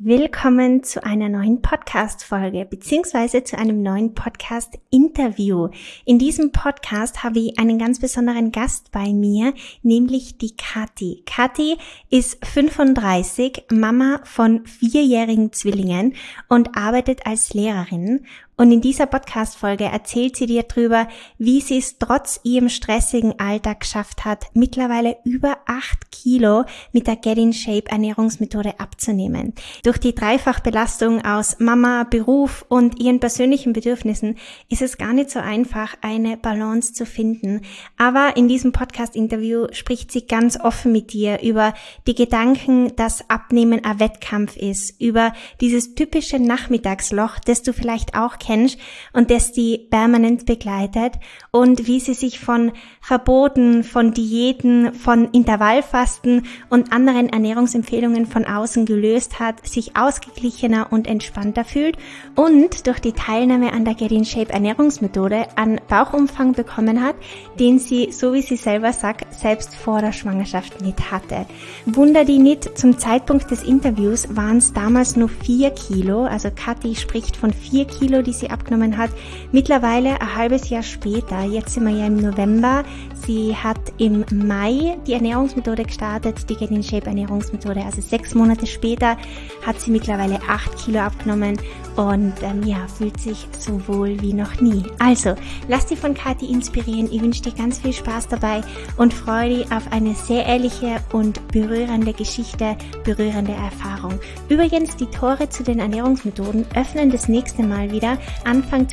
Willkommen zu einer neuen Podcast-Folge beziehungsweise zu einem neuen Podcast-Interview. In diesem Podcast habe ich einen ganz besonderen Gast bei mir, nämlich die Kathi. Kathi ist 35, Mama von 4-jährigen Zwillingen und arbeitet als Lehrerin. Und in dieser Podcast-Folge erzählt sie dir drüber, wie sie es trotz ihrem stressigen Alltag geschafft hat, mittlerweile über 8 Kilo mit der Get in Shape Ernährungsmethode abzunehmen. Durch die Dreifachbelastung aus Mama, Beruf und ihren persönlichen Bedürfnissen ist es gar nicht so einfach, eine Balance zu finden. Aber in diesem Podcast-Interview spricht sie ganz offen mit dir über die Gedanken, dass Abnehmen ein Wettkampf ist, über dieses typische Nachmittagsloch, das du vielleicht auch kennst und das die permanent begleitet und wie sie sich von Verboten, von Diäten, von Intervallfasten und anderen Ernährungsempfehlungen von außen gelöst hat, sich ausgeglichener und entspannter fühlt und durch die Teilnahme an der Get in Shape Ernährungsmethode einen Bauchumfang bekommen hat, den sie, so wie sie selber sagt, selbst vor der Schwangerschaft nicht hatte. Wunder die nicht, zum Zeitpunkt des Interviews waren es damals nur 4 Kilo, also Kathi spricht von 4 Kilo, die sie abgenommen hat. Mittlerweile ein halbes Jahr später, jetzt sind wir ja im November, sie hat im Mai die Ernährungsmethode gestartet, die Get in Shape Ernährungsmethode, also 6 Monate später hat sie mittlerweile 8 Kilo abgenommen und fühlt sich so wohl wie noch nie. Also, lass dich von Kathi inspirieren, ich wünsche dir ganz viel Spaß dabei und freue dich auf eine sehr ehrliche und berührende Geschichte, berührende Erfahrung. Übrigens, die Tore zu den Ernährungsmethoden öffnen das nächste Mal wieder Anfang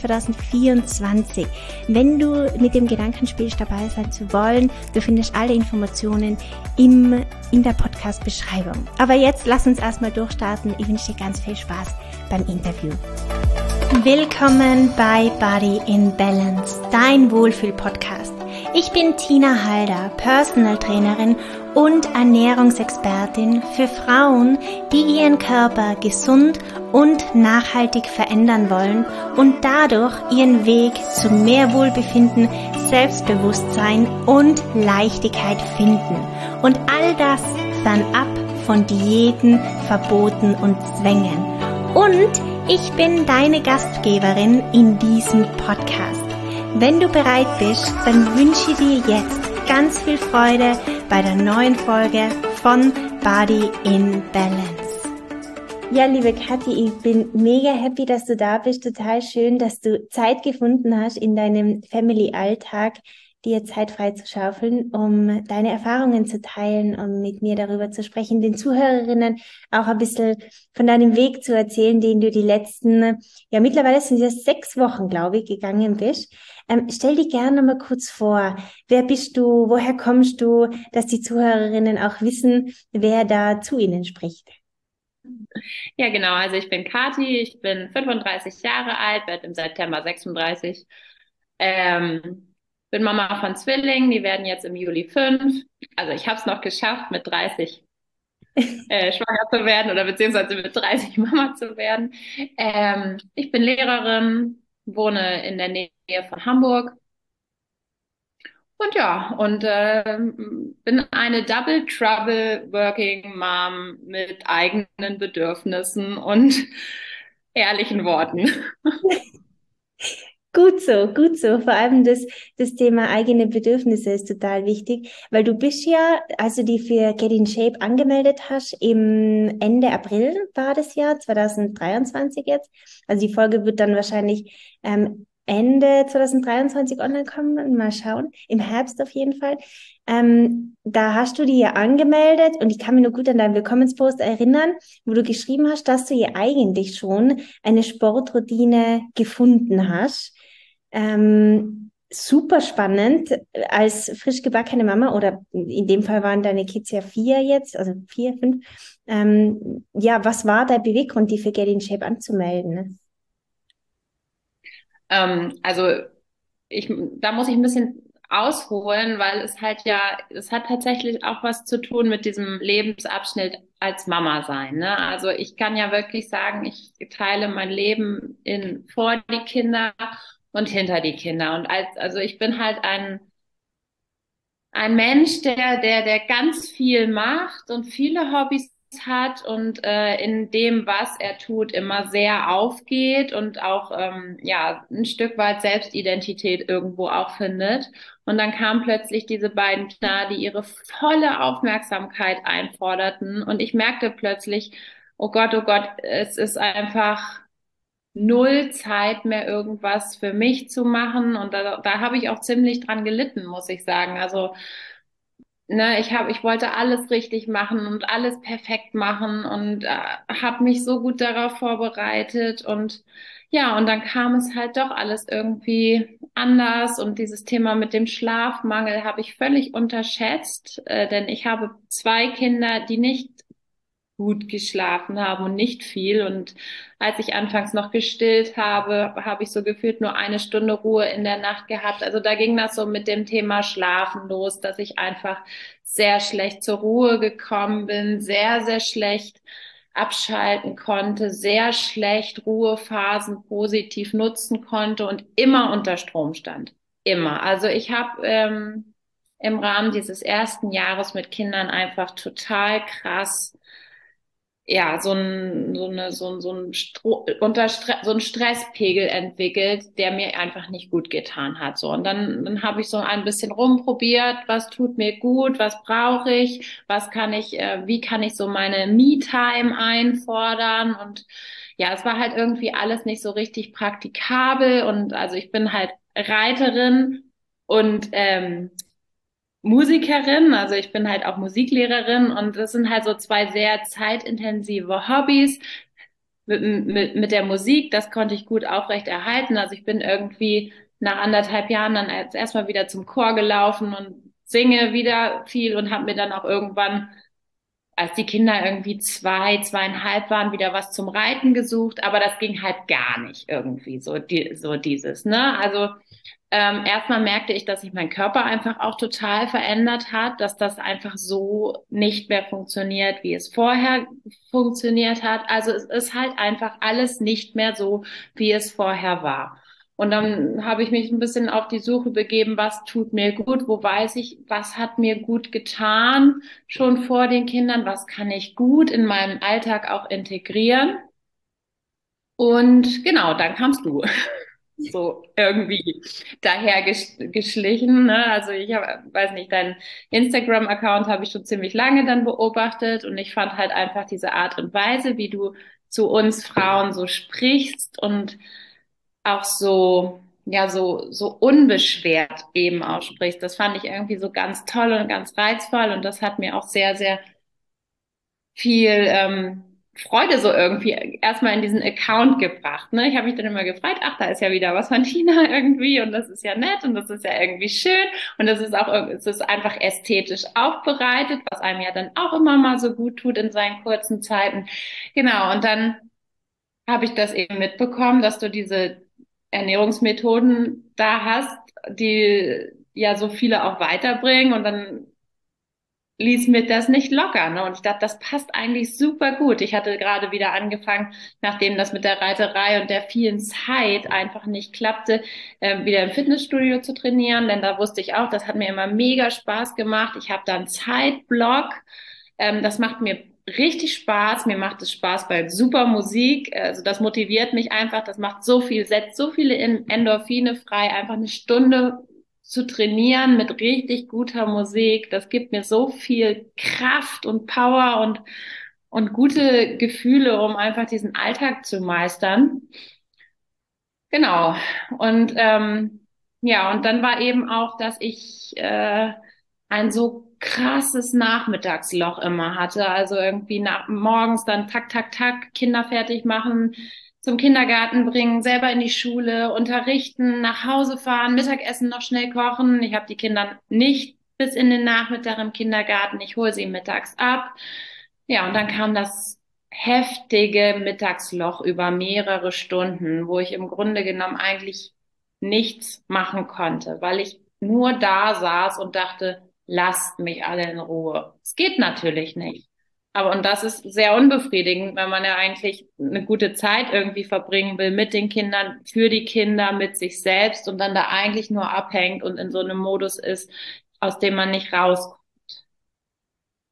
2024. Wenn du mit dem Gedanken spielst, dabei sein zu wollen, du findest alle Informationen in der Podcast-Beschreibung. Aber jetzt lass uns erstmal durchstarten. Ich wünsche dir ganz viel Spaß beim Interview. Willkommen bei Body in Balance, dein Wohlfühl-Podcast. Ich bin Tina Halder, Personal Trainerin und Ernährungsexpertin für Frauen, die ihren Körper gesund und nachhaltig verändern wollen und dadurch ihren Weg zu mehr Wohlbefinden, Selbstbewusstsein und Leichtigkeit finden. Und all das fernab von Diäten, Verboten und Zwängen. Und ich bin deine Gastgeberin in diesem Podcast. Wenn du bereit bist, dann wünsche ich dir jetzt ganz viel Freude bei der neuen Folge von Body in Balance. Ja, liebe Kathi, ich bin mega happy, dass du da bist. Total schön, dass du Zeit gefunden hast in deinem Family-Alltag, dir Zeit frei zu schaufeln, um deine Erfahrungen zu teilen und mit mir darüber zu sprechen, den Zuhörerinnen auch ein bisschen von deinem Weg zu erzählen, den du die letzten, mittlerweile sind es 6 Wochen, glaube ich, gegangen bist. Stell dich gerne mal kurz vor. Wer bist du? Woher kommst du? Dass die Zuhörerinnen auch wissen, wer da zu ihnen spricht. Ja, genau. Also ich bin Kathi, ich bin 35 Jahre alt, werde im September 36. Bin Mama von Zwillingen, die werden jetzt im Juli 5. Also ich habe es noch geschafft, mit 30 schwanger zu werden oder beziehungsweise mit 30 Mama zu werden. Ich bin Lehrerin, wohne in der Nähe von Hamburg. Und ja, bin eine Double Trouble Working Mom mit eigenen Bedürfnissen und ehrlichen Worten. Gut so, gut so. Vor allem das Thema eigene Bedürfnisse ist total wichtig, weil du bist ja, als du die für Get in Shape angemeldet hast, im Ende April war das Jahr, 2023 jetzt. Also die Folge wird dann wahrscheinlich Ende 2023 online kommen. Mal schauen. Im Herbst auf jeden Fall. Da hast du die ja angemeldet und ich kann mich nur gut an deinen Willkommenspost erinnern, wo du geschrieben hast, dass du ja eigentlich schon eine Sportroutine gefunden hast. Super spannend als frisch gebackene Mama oder in dem Fall waren deine Kids ja 4 jetzt, also 4, 5. Was war der Beweggrund, die für Get in Shape anzumelden? Also da muss ich ein bisschen ausholen, weil es hat tatsächlich auch was zu tun mit diesem Lebensabschnitt als Mama sein, ne? Also ich kann ja wirklich sagen, ich teile mein Leben in vor die Kinder und hinter die Kinder. Also ich bin halt ein Mensch, der ganz viel macht und viele Hobbys hat und in dem, was er tut, immer sehr aufgeht und auch ja ein Stück weit Selbstidentität irgendwo auch findet. Und dann kamen plötzlich diese beiden Kinder, die ihre volle Aufmerksamkeit einforderten. Und ich merkte plötzlich, oh Gott, es ist einfach null Zeit mehr, irgendwas für mich zu machen. Und da habe ich auch ziemlich dran gelitten, muss ich sagen. Also ne, ich wollte alles richtig machen und alles perfekt machen und habe mich so gut darauf vorbereitet und ja, und dann kam es halt doch alles irgendwie anders und dieses Thema mit dem Schlafmangel habe ich völlig unterschätzt, denn ich habe zwei Kinder, die nicht gut geschlafen haben und nicht viel. Und als ich anfangs noch gestillt habe, habe ich so gefühlt nur eine Stunde Ruhe in der Nacht gehabt. Also da ging das so mit dem Thema Schlafen los, dass ich einfach sehr schlecht zur Ruhe gekommen bin, sehr, sehr schlecht abschalten konnte, sehr schlecht Ruhephasen positiv nutzen konnte und immer unter Strom stand. Immer. Also ich habe im Rahmen dieses ersten Jahres mit Kindern einfach total krass ja, so ein Stresspegel entwickelt, der mir einfach nicht gut getan hat. So. Und dann habe ich so ein bisschen rumprobiert, was tut mir gut, was brauche ich, wie kann ich so meine Me-Time einfordern und ja, es war halt irgendwie alles nicht so richtig praktikabel und also ich bin halt Reiterin und Musikerin, also ich bin halt auch Musiklehrerin und das sind halt so zwei sehr zeitintensive Hobbys. Mit der Musik, das konnte ich gut aufrechterhalten. Also ich bin irgendwie nach 1,5 Jahren dann als erstmal wieder zum Chor gelaufen und singe wieder viel und habe mir dann auch irgendwann, als die Kinder irgendwie 2,5 waren, wieder was zum Reiten gesucht. Aber das ging halt gar nicht irgendwie so dieses, ne? Also erstmal merkte ich, dass sich mein Körper einfach auch total verändert hat, dass das einfach so nicht mehr funktioniert, wie es vorher funktioniert hat. Also es ist halt einfach alles nicht mehr so, wie es vorher war. Und dann habe ich mich ein bisschen auf die Suche begeben, was tut mir gut, wo weiß ich, was hat mir gut getan, schon vor den Kindern, was kann ich gut in meinem Alltag auch integrieren. Und genau, dann kamst du so irgendwie daher geschlichen. Ne? Also weiß nicht, deinen Instagram-Account habe ich schon ziemlich lange dann beobachtet und ich fand halt einfach diese Art und Weise, wie du zu uns Frauen so sprichst und auch so, ja, so unbeschwert eben aussprichst. Das fand ich irgendwie so ganz toll und ganz reizvoll und das hat mir auch sehr, sehr viel Freude so irgendwie erstmal in diesen Account gebracht. Ne? Ich habe mich dann immer gefragt, ach, da ist ja wieder was von Tina irgendwie und das ist ja nett und das ist ja irgendwie schön und das ist auch, es ist einfach ästhetisch aufbereitet, was einem ja dann auch immer mal so gut tut in seinen kurzen Zeiten. Genau, und dann habe ich das eben mitbekommen, dass du diese Ernährungsmethoden da hast, die ja so viele auch weiterbringen und dann ließ mir das nicht locker, ne? Und ich dachte, das passt eigentlich super gut. Ich hatte gerade wieder angefangen, nachdem das mit der Reiterei und der vielen Zeit einfach nicht klappte, wieder im Fitnessstudio zu trainieren, denn da wusste ich auch, das hat mir immer mega Spaß gemacht. Ich habe da einen Zeitblock. Das macht mir richtig Spaß. Mir macht es Spaß bei super Musik. Also das motiviert mich einfach. Das macht so viel, setzt so viele Endorphine frei. Einfach eine Stunde zu trainieren mit richtig guter Musik, das gibt mir so viel Kraft und Power und gute Gefühle, um einfach diesen Alltag zu meistern. Genau. Und ja, und dann war eben auch, dass ich ein so krasses Nachmittagsloch immer hatte. Also irgendwie morgens dann tak, tak, tak, Kinder fertig machen, zum Kindergarten bringen, selber in die Schule, unterrichten, nach Hause fahren, Mittagessen noch schnell kochen. Ich habe die Kinder nicht bis in den Nachmittag im Kindergarten. Ich hole sie mittags ab. Ja, und dann kam das heftige Mittagsloch über mehrere Stunden, wo ich im Grunde genommen eigentlich nichts machen konnte, weil ich nur da saß und dachte, lasst mich alle in Ruhe. Es geht natürlich nicht. Aber und das ist sehr unbefriedigend, wenn man ja eigentlich eine gute Zeit irgendwie verbringen will mit den Kindern, für die Kinder, mit sich selbst und dann da eigentlich nur abhängt und in so einem Modus ist, aus dem man nicht rauskommt.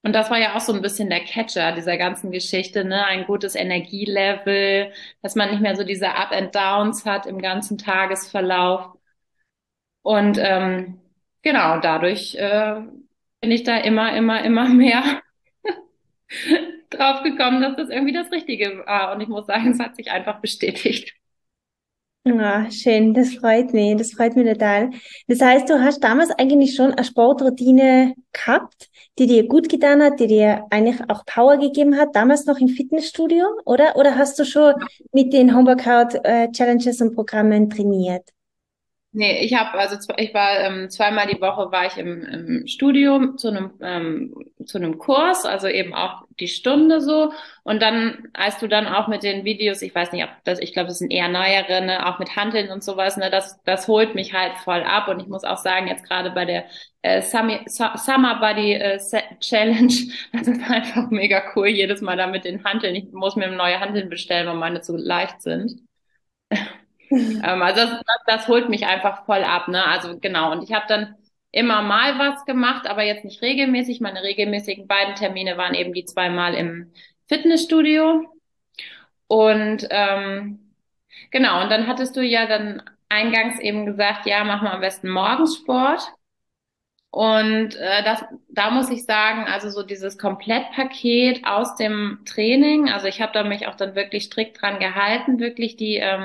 Und das war ja auch so ein bisschen der Catcher dieser ganzen Geschichte, ne? Ein gutes Energielevel, dass man nicht mehr so diese Up and Downs hat im ganzen Tagesverlauf. Und genau, dadurch bin ich da immer mehr drauf gekommen, dass das irgendwie das Richtige war. Und ich muss sagen, es hat sich einfach bestätigt. Ja, schön, das freut mich total. Das heißt, du hast damals eigentlich schon eine Sportroutine gehabt, die dir gut getan hat, die dir eigentlich auch Power gegeben hat, damals noch im Fitnessstudio, oder? Oder hast du schon mit den Homeworkout Challenges und Programmen trainiert? Nee, ich war zweimal die Woche war ich im Studio zu einem Kurs, also eben auch die Stunde so. Und dann, als du dann auch mit den Videos, ich weiß nicht, ob das, ich glaube, das sind eher neuere, ne, auch mit Hanteln und sowas, ne, das holt mich halt voll ab. Und ich muss auch sagen, jetzt gerade bei der Summer Body Challenge, das ist einfach mega cool, jedes Mal da mit den Hanteln. Ich muss mir neue Hanteln bestellen, weil meine zu leicht sind. Also das holt mich einfach voll ab, ne? Also genau. Und ich habe dann immer mal was gemacht, aber jetzt nicht regelmäßig. Meine regelmäßigen beiden Termine waren eben die zweimal im Fitnessstudio. Und genau, und dann hattest du ja dann eingangs eben gesagt, ja, mach mal am besten morgens Sport. Und da muss ich sagen, also so dieses Komplettpaket aus dem Training, also ich habe da mich auch dann wirklich strikt dran gehalten, wirklich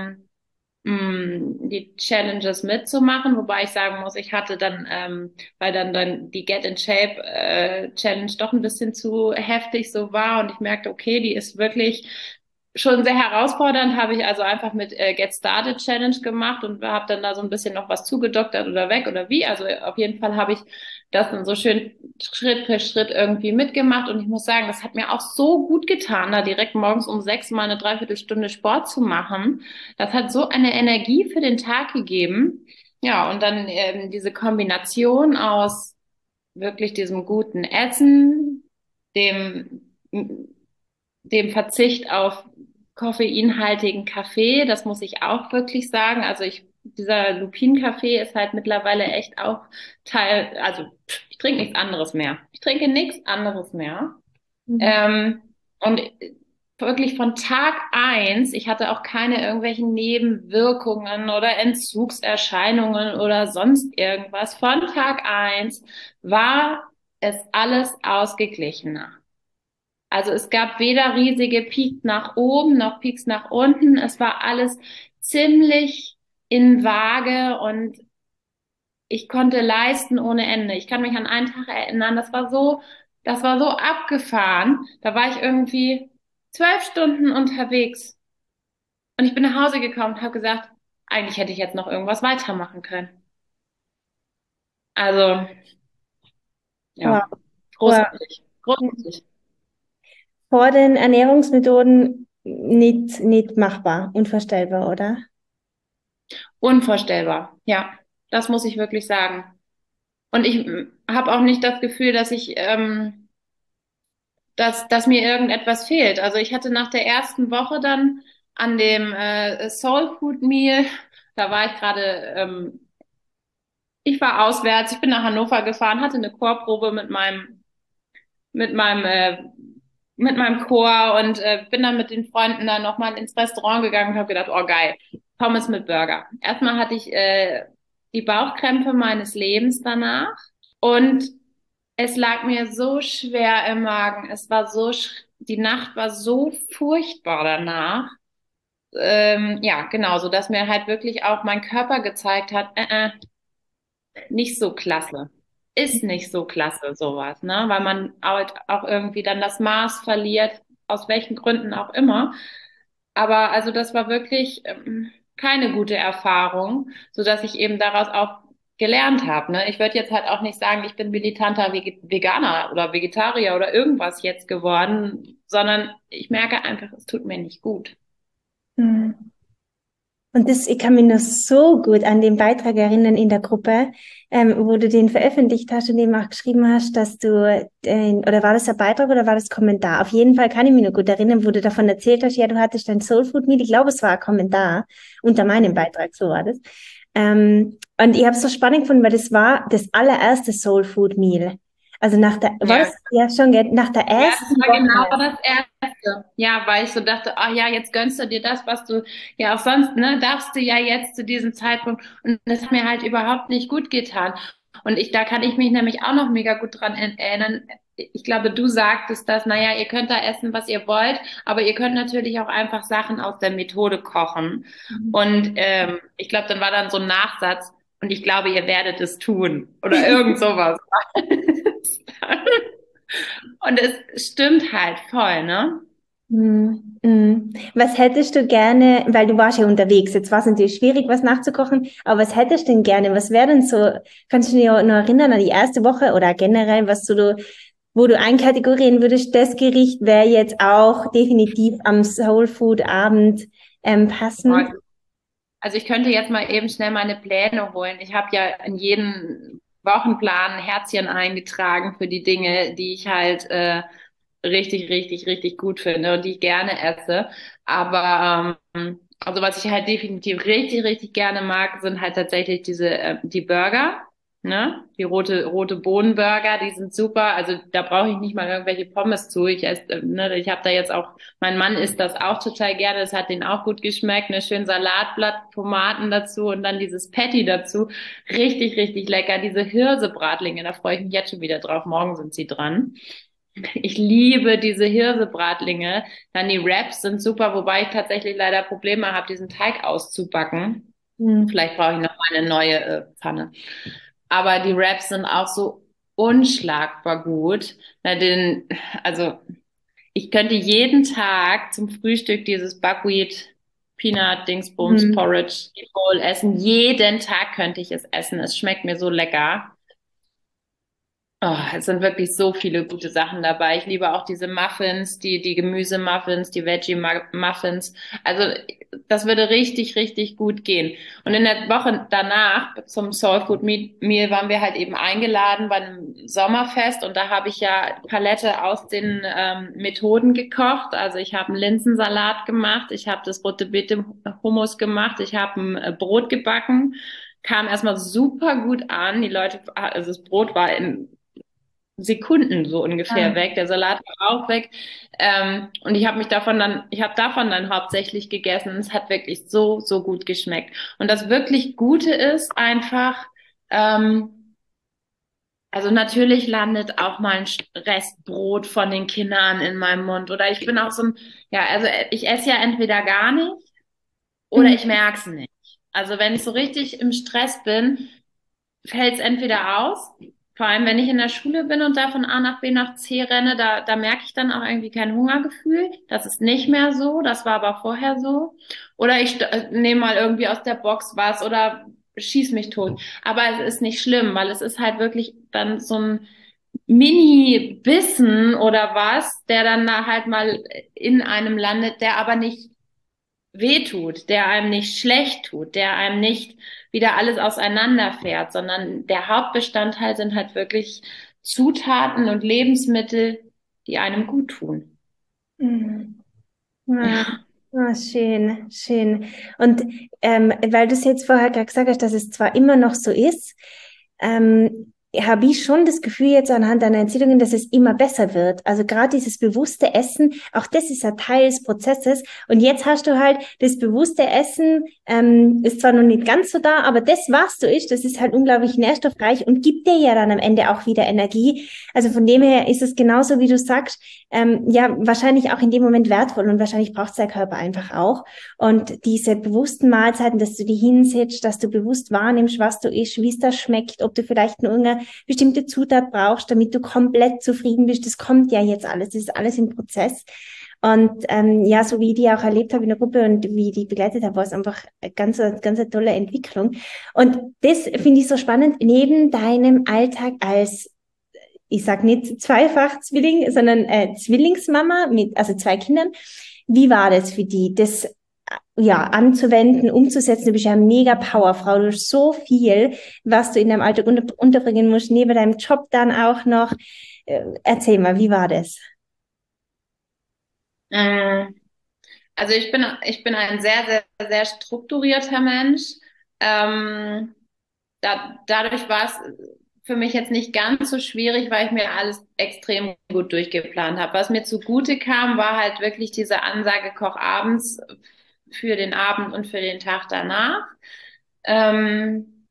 die Challenges mitzumachen, wobei ich sagen muss, ich hatte dann, weil dann die Get in Shape Challenge doch ein bisschen zu heftig so war und ich merkte, okay, die ist wirklich schon sehr herausfordernd, habe ich also einfach mit Get Started Challenge gemacht und habe dann da so ein bisschen noch was zugedoktert oder weg oder wie. Also auf jeden Fall habe ich das dann so schön Schritt für Schritt irgendwie mitgemacht und ich muss sagen, das hat mir auch so gut getan, da direkt morgens um 6 mal eine Dreiviertelstunde Sport zu machen. Das hat so eine Energie für den Tag gegeben. Ja, und dann diese Kombination aus wirklich diesem guten Essen, dem, dem Verzicht auf koffeinhaltigen Kaffee, das muss ich auch wirklich sagen. Also dieser Lupin-Kaffee ist halt mittlerweile echt auch Teil, also ich trinke nichts anderes mehr. Ich trinke nichts anderes mehr. Mhm. Ähm, und wirklich von Tag eins, ich hatte auch keine irgendwelchen Nebenwirkungen oder Entzugserscheinungen oder sonst irgendwas. Von Tag eins war es alles ausgeglichener. Also es gab weder riesige Peaks nach oben noch Peaks nach unten. Es war alles ziemlich in Waage und ich konnte leisten ohne Ende. Ich kann mich an einen Tag erinnern, das war so abgefahren. Da war ich irgendwie 12 Stunden unterwegs und ich bin nach Hause gekommen und habe gesagt, eigentlich hätte ich jetzt noch irgendwas weitermachen können. Also, Wow. ja, Wow. großartig, großartig. Vor den Ernährungsmethoden nicht machbar, unvorstellbar, oder? Unvorstellbar. Ja, das muss ich wirklich sagen. Und ich habe auch nicht das Gefühl, dass mir irgendetwas fehlt. Also ich hatte nach der ersten Woche dann an dem Soul Food Meal, da war ich gerade, ich war auswärts, ich bin nach Hannover gefahren, hatte eine Chorprobe mit meinem, äh, mit meinem Chor und bin dann mit den Freunden dann nochmal ins Restaurant gegangen und habe gedacht, oh geil, Pommes mit Burger. Erstmal hatte ich die Bauchkrämpfe meines Lebens danach. Und es lag mir so schwer im Magen. Die Nacht war so furchtbar danach. Ja, genau, so dass mir halt wirklich auch mein Körper gezeigt hat, nicht so klasse. Ist nicht so klasse, sowas, ne? Weil man halt auch irgendwie dann das Maß verliert, aus welchen Gründen auch immer. Aber also das war wirklich keine gute Erfahrung, so dass ich eben daraus auch gelernt habe. Ne? Ich würde jetzt halt auch nicht sagen, ich bin militanter Veganer oder Vegetarier oder irgendwas jetzt geworden, sondern ich merke einfach, es tut mir nicht gut. Mhm. Und das, ich kann mich noch so gut an den Beitrag erinnern in der Gruppe, wo du den veröffentlicht hast und eben auch geschrieben hast, dass du, oder war das ein Beitrag oder war das Kommentar? Auf jeden Fall kann ich mich noch gut erinnern, wo du davon erzählt hast, ja, du hattest dein Soul Food Meal. Ich glaube, es war ein Kommentar unter meinem Beitrag, so war das. Und ich habe es so spannend gefunden, weil das war das allererste Soul Food Meal. Also war Ja. das ja schon nach der Ja, das ersten war genau Woche? das Erste. Ja, weil ich so dachte, ah ja, jetzt gönnst du dir das, was du ja auch sonst, ne, darfst du ja jetzt zu diesem Zeitpunkt. Und das hat mir halt überhaupt nicht gut getan. Und da kann ich mich nämlich auch noch mega gut dran erinnern. Ich glaube, du sagtest das, naja, ihr könnt da essen, was ihr wollt, aber ihr könnt natürlich auch einfach Sachen aus der Methode kochen. Mhm. Und ich glaube, dann war dann so ein Nachsatz, und ich glaube, ihr werdet es tun. Oder irgend sowas. Und es stimmt halt voll, ne? Mhm. Mhm. Was hättest du gerne, weil du warst ja unterwegs, jetzt war es natürlich schwierig, was nachzukochen, aber was hättest du denn gerne? Was wäre denn so, kannst du dich noch erinnern an die erste Woche oder generell, was du, wo du einkategorieren würdest, das Gericht wäre jetzt auch definitiv am Soul Food Abend passend? Also ich könnte jetzt mal eben schnell meine Pläne holen. Ich habe ja in jeden Wochenplan ein Herzchen eingetragen für die Dinge, die ich halt richtig, richtig, richtig gut finde und die ich gerne esse. Aber also was ich halt definitiv richtig, richtig gerne mag, sind halt tatsächlich die Burger, ne? Die rote Bohnenburger, die sind super. Also da brauche ich nicht mal irgendwelche Pommes zu. Ne, ich habe da jetzt auch, mein Mann isst das auch total gerne. Das hat denen auch gut geschmeckt. Ne, schön Salatblatt, Tomaten dazu und dann dieses Patty dazu. Richtig, richtig lecker. Diese Hirsebratlinge, da freue ich mich jetzt schon wieder drauf. Morgen sind sie dran. Ich liebe diese Hirsebratlinge. Dann die Wraps sind super, wobei ich tatsächlich leider Probleme habe, diesen Teig auszubacken. Mhm. Vielleicht brauche ich noch mal eine neue Pfanne. Aber die Wraps sind auch so unschlagbar gut. Also ich könnte jeden Tag zum Frühstück dieses Buckwheat Peanut Dingsbums Mhm. Porridge Bowl essen. Jeden Tag könnte ich es essen. Es schmeckt mir so lecker. Oh, es sind wirklich so viele gute Sachen dabei. Ich liebe auch diese Muffins, die Gemüsemuffins, die Veggie-Muffins. Also das würde richtig, richtig gut gehen. Und in der Woche danach zum Soul Food Meal waren wir halt eben eingeladen bei einem Sommerfest und da habe ich ja Palette aus den Methoden gekocht. Also ich habe einen Linsensalat gemacht, ich habe das Rote Beete Hummus gemacht, ich habe ein Brot gebacken. Kam erstmal super gut an. Die Leute, also das Brot war in Sekunden so ungefähr Ah. weg. Der Salat war auch weg. Und ich habe davon dann hauptsächlich gegessen. Es hat wirklich so, so gut geschmeckt. Und das wirklich Gute ist einfach, also natürlich landet auch mal ein Restbrot von den Kindern in meinem Mund. Oder ich bin auch so ein, ja, also ich esse ja entweder gar nicht oder ich Mhm. merke es nicht. Also wenn ich so richtig im Stress bin, fällt es entweder aus, vor allem wenn ich in der Schule bin und da von A nach B nach C renne, da merke ich dann auch irgendwie kein Hungergefühl. Das ist nicht mehr so, das war aber vorher so. Oder ich nehme mal irgendwie aus der Box was oder schieß mich tot. Aber es ist nicht schlimm, weil es ist halt wirklich dann so ein Mini-Bissen oder was, der dann da halt mal in einem landet, der aber nicht wehtut, der einem nicht schlecht tut, der einem nicht wieder alles auseinanderfährt, sondern der Hauptbestandteil sind halt wirklich Zutaten und Lebensmittel, die einem gut tun. Mhm. Ah, Ja. ah, schön, schön. Und weil du es jetzt vorher gerade gesagt hast, dass es zwar immer noch so ist, habe ich schon das Gefühl jetzt anhand deiner Erzählungen, dass es immer besser wird. Also gerade dieses bewusste Essen, auch das ist ein Teil des Prozesses. Und jetzt hast du halt das bewusste Essen, ist zwar noch nicht ganz so da, aber das, was du isst, das ist halt unglaublich nährstoffreich und gibt dir ja dann am Ende auch wieder Energie. Also von dem her ist es genauso, wie du sagst, ja, wahrscheinlich auch in dem Moment wertvoll und wahrscheinlich braucht es der Körper einfach auch. Und diese bewussten Mahlzeiten, dass du die hinsetzt, dass du bewusst wahrnimmst, was du isst, wie es da schmeckt, ob du vielleicht nur eine bestimmte Zutat brauchst, damit du komplett zufrieden bist, das kommt ja jetzt alles, das ist alles im Prozess. Und ja, so wie ich die auch erlebt habe in der Gruppe und wie ich die begleitet habe, war es einfach eine ganz eine tolle Entwicklung. Und das finde ich so spannend, neben deinem Alltag als ich sag nicht zweifach Zwilling, sondern Zwillingsmama mit also zwei Kindern. Wie war das für die, das ja anzuwenden, umzusetzen? Du bist ja eine mega Powerfrau. Du hast so viel, was du in deinem Alltag unterbringen musst, neben deinem Job dann auch noch. Erzähl mal, wie war das? Mm, Also ich bin ein sehr, sehr, sehr strukturierter Mensch. Dadurch war es für mich jetzt nicht ganz so schwierig, weil ich mir alles extrem gut durchgeplant habe. Was mir zugute kam, war halt wirklich diese Ansage, koch abends für den Abend und für den Tag danach. Ähm,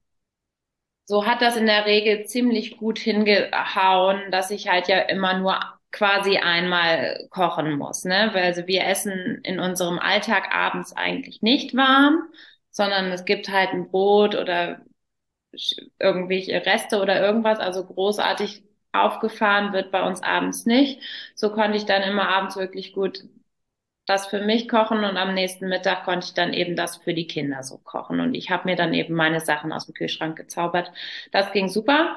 so hat das in der Regel ziemlich gut hingehauen, dass ich halt ja immer nur quasi einmal kochen muss, ne? Weil also wir essen in unserem Alltag abends eigentlich nicht warm, sondern es gibt halt ein Brot oder irgendwelche Reste oder irgendwas, also großartig aufgefahren wird bei uns abends nicht. So konnte ich dann immer abends wirklich gut das für mich kochen und am nächsten Mittag konnte ich dann eben das für die Kinder so kochen. Und ich habe mir dann eben meine Sachen aus dem Kühlschrank gezaubert. Das ging super.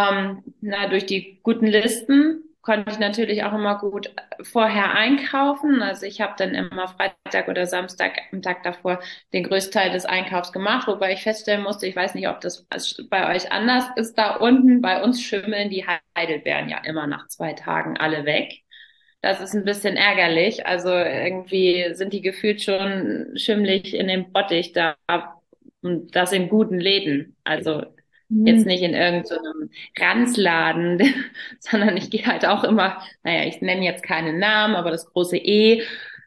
Durch die guten Listen konnte ich natürlich auch immer gut vorher einkaufen. Also ich habe dann immer Freitag oder Samstag am Tag davor den größten Teil des Einkaufs gemacht, wobei ich feststellen musste, ich weiß nicht, ob das bei euch anders ist da unten. Bei uns schimmeln die Heidelbeeren ja immer nach 2 Tagen alle weg. Das ist ein bisschen ärgerlich. Also irgendwie sind die gefühlt schon schimmlig in dem Bottich da und das in guten Läden. Also jetzt Mhm. nicht in irgendeinem Ranzladen, sondern ich gehe halt auch immer, naja, ich nenne jetzt keinen Namen, aber das große E,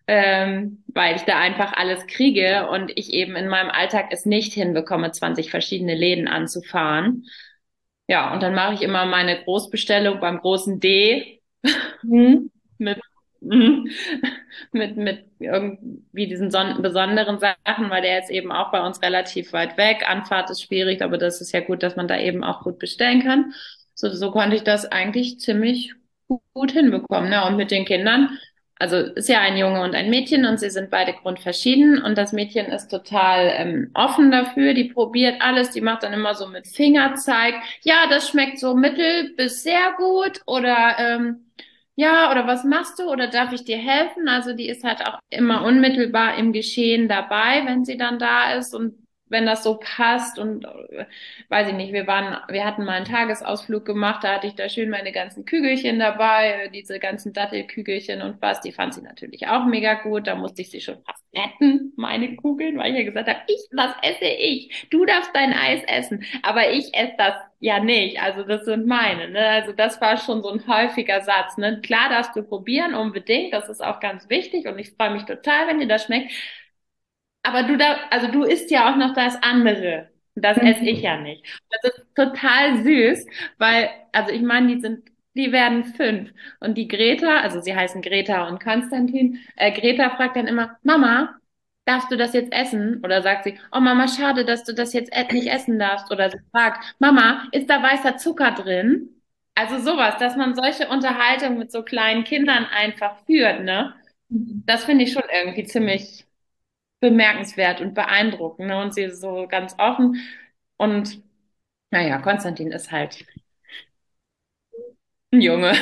weil ich da einfach alles kriege und ich eben in meinem Alltag es nicht hinbekomme, 20 verschiedene Läden anzufahren. Ja, und dann mache ich immer meine Großbestellung beim großen D Mhm. mit, mhm, mit irgendwie diesen besonderen Sachen, weil der ist eben auch bei uns relativ weit weg. Anfahrt ist schwierig, aber das ist ja gut, dass man da eben auch gut bestellen kann. So konnte ich das eigentlich ziemlich gut hinbekommen. Ne? Und mit den Kindern, also ist ja ein Junge und ein Mädchen und sie sind beide grundverschieden und das Mädchen ist total offen dafür, die probiert alles, die macht dann immer so mit Fingerzeig, ja, das schmeckt so mittel bis sehr gut oder ja, oder was machst du oder darf ich dir helfen? Also die ist halt auch immer unmittelbar im Geschehen dabei, wenn sie dann da ist und wenn das so passt und weiß ich nicht, wir hatten mal einen Tagesausflug gemacht, da hatte ich da schön meine ganzen Kügelchen dabei, diese ganzen Dattelkügelchen und was, die fand sie natürlich auch mega gut, da musste ich sie schon fast retten, meine Kugeln, weil ich ja gesagt habe, das esse ich, du darfst dein Eis essen, aber ich esse das ja nicht, also das sind meine, ne? Also das war schon so ein häufiger Satz, ne? Klar darfst du probieren, unbedingt, das ist auch ganz wichtig und ich freue mich total, wenn dir das schmeckt, aber also du isst ja auch noch das andere. Das esse ich Mhm. ja nicht. Das ist total süß, weil, also ich meine, die werden 5. Und die Greta, also sie heißen Greta und Konstantin, Greta fragt dann immer, Mama, darfst du das jetzt essen? Oder sagt sie, oh Mama, schade, dass du das jetzt nicht essen darfst. Oder sie fragt, Mama, ist da weißer Zucker drin? Also sowas, dass man solche Unterhaltungen mit so kleinen Kindern einfach führt, ne? Das finde ich schon irgendwie ziemlich bemerkenswert und beeindruckend. Ne? Und sie ist so ganz offen. Und naja, Konstantin ist halt ein Junge.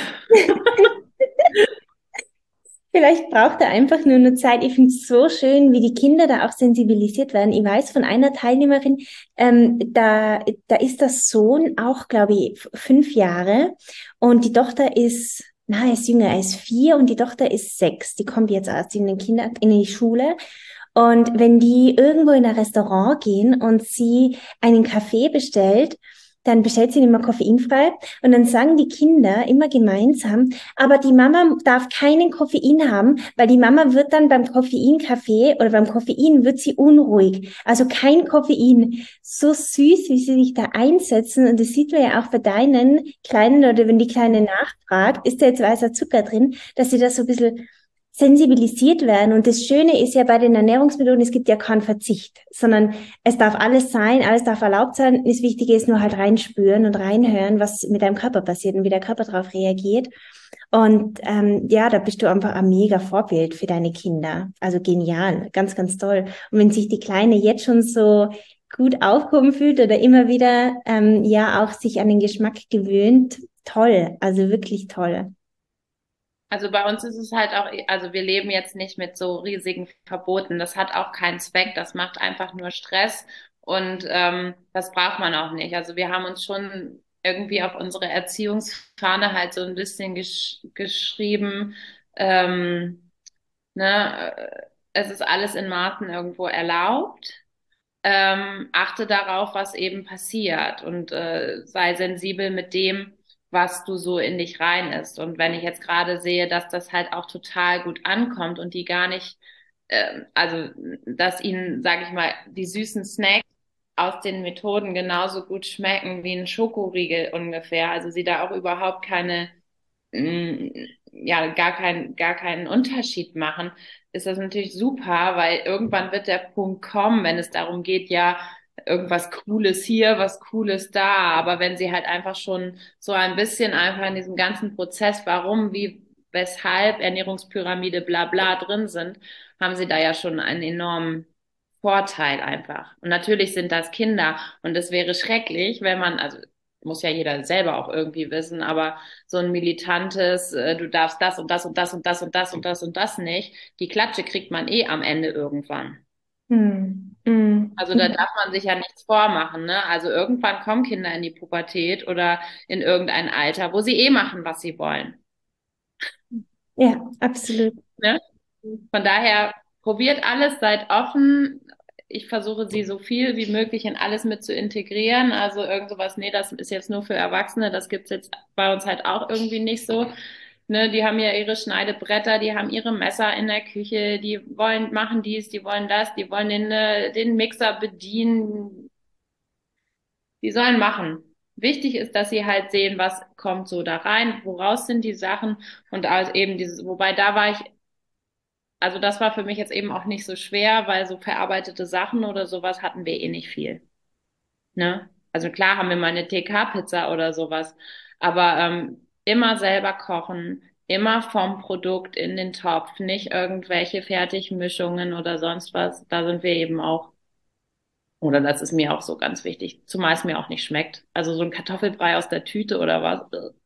Vielleicht braucht er einfach nur eine Zeit. Ich finde es so schön, wie die Kinder da auch sensibilisiert werden. Ich weiß von einer Teilnehmerin, da ist der Sohn auch, glaube ich, 5 Jahre und die Tochter ist, na, er ist jünger, er ist 4 und die Tochter ist 6. Die kommt jetzt erst in die Schule. Und wenn die irgendwo in ein Restaurant gehen und sie einen Kaffee bestellt, dann bestellt sie ihn immer koffeinfrei und dann sagen die Kinder immer gemeinsam, aber die Mama darf keinen Koffein haben, weil die Mama wird dann beim Koffeinkaffee oder beim Koffein wird sie unruhig. Also kein Koffein. So süß, wie sie sich da einsetzen. Und das sieht man ja auch bei deinen Kleinen oder wenn die Kleine nachfragt, ist da jetzt weißer Zucker drin, dass sie das so ein bisschen sensibilisiert werden. Und das Schöne ist ja bei den Ernährungsmethoden, es gibt ja keinen Verzicht, sondern es darf alles sein, alles darf erlaubt sein. Das Wichtige ist nur halt reinspüren und reinhören, was mit deinem Körper passiert und wie der Körper darauf reagiert. Und ja, da bist du einfach ein mega Vorbild für deine Kinder. Also genial, ganz, ganz toll. Und wenn sich die Kleine jetzt schon so gut aufgehoben fühlt oder immer wieder ja auch sich an den Geschmack gewöhnt, toll, also wirklich toll. Also bei uns ist es halt auch, also wir leben jetzt nicht mit so riesigen Verboten. Das hat auch keinen Zweck. Das macht einfach nur Stress und das braucht man auch nicht. Also wir haben uns schon irgendwie auf unsere Erziehungsfahne halt so ein bisschen geschrieben, ne, es ist alles in Maßen irgendwo erlaubt. achte darauf, was eben passiert und sei sensibel mit dem, was du so in dich rein isst. Und wenn ich jetzt gerade sehe, dass das halt auch total gut ankommt und die gar nicht, also dass ihnen, sage ich mal, die süßen Snacks aus den Methoden genauso gut schmecken wie ein Schokoriegel ungefähr. Also sie da auch überhaupt keine, ja, gar keinen Unterschied machen, ist das natürlich super, weil irgendwann wird der Punkt kommen, wenn es darum geht, ja, irgendwas Cooles hier, was Cooles da. Aber wenn sie halt einfach schon so ein bisschen einfach in diesem ganzen Prozess, warum, wie, weshalb Ernährungspyramide, bla bla drin sind, haben sie da ja schon einen enormen Vorteil einfach. Und natürlich sind das Kinder und es wäre schrecklich, wenn man, also muss ja jeder selber auch irgendwie wissen, aber so ein militantes, du darfst das und das und das und das und das und das und das nicht, die Klatsche kriegt man eh am Ende irgendwann. Hm. Hm. Also da darf man sich ja nichts vormachen, ne? Also irgendwann kommen Kinder in die Pubertät oder in irgendein Alter, wo sie eh machen, was sie wollen. Ja, absolut. Ne? Von daher probiert alles, seid offen. Ich versuche sie so viel wie möglich in alles mit zu integrieren. Also irgend sowas, nee, das ist jetzt nur für Erwachsene, das gibt's jetzt bei uns halt auch irgendwie nicht so. Ne, die haben ja ihre Schneidebretter, die haben ihre Messer in der Küche, die wollen machen dies, die wollen das, die wollen den Mixer bedienen, die sollen machen. Wichtig ist, dass sie halt sehen, was kommt so da rein, woraus sind die Sachen und also eben dieses, wobei da war ich, also das war für mich jetzt eben auch nicht so schwer, weil so verarbeitete Sachen oder sowas hatten wir eh nicht viel. Ne? Also klar haben wir mal eine TK-Pizza oder sowas, aber immer selber kochen, immer vom Produkt in den Topf, nicht irgendwelche Fertigmischungen oder sonst was. Da sind wir eben auch, oder das ist mir auch so ganz wichtig, zumal es mir auch nicht schmeckt. Also so ein Kartoffelbrei aus der Tüte oder was.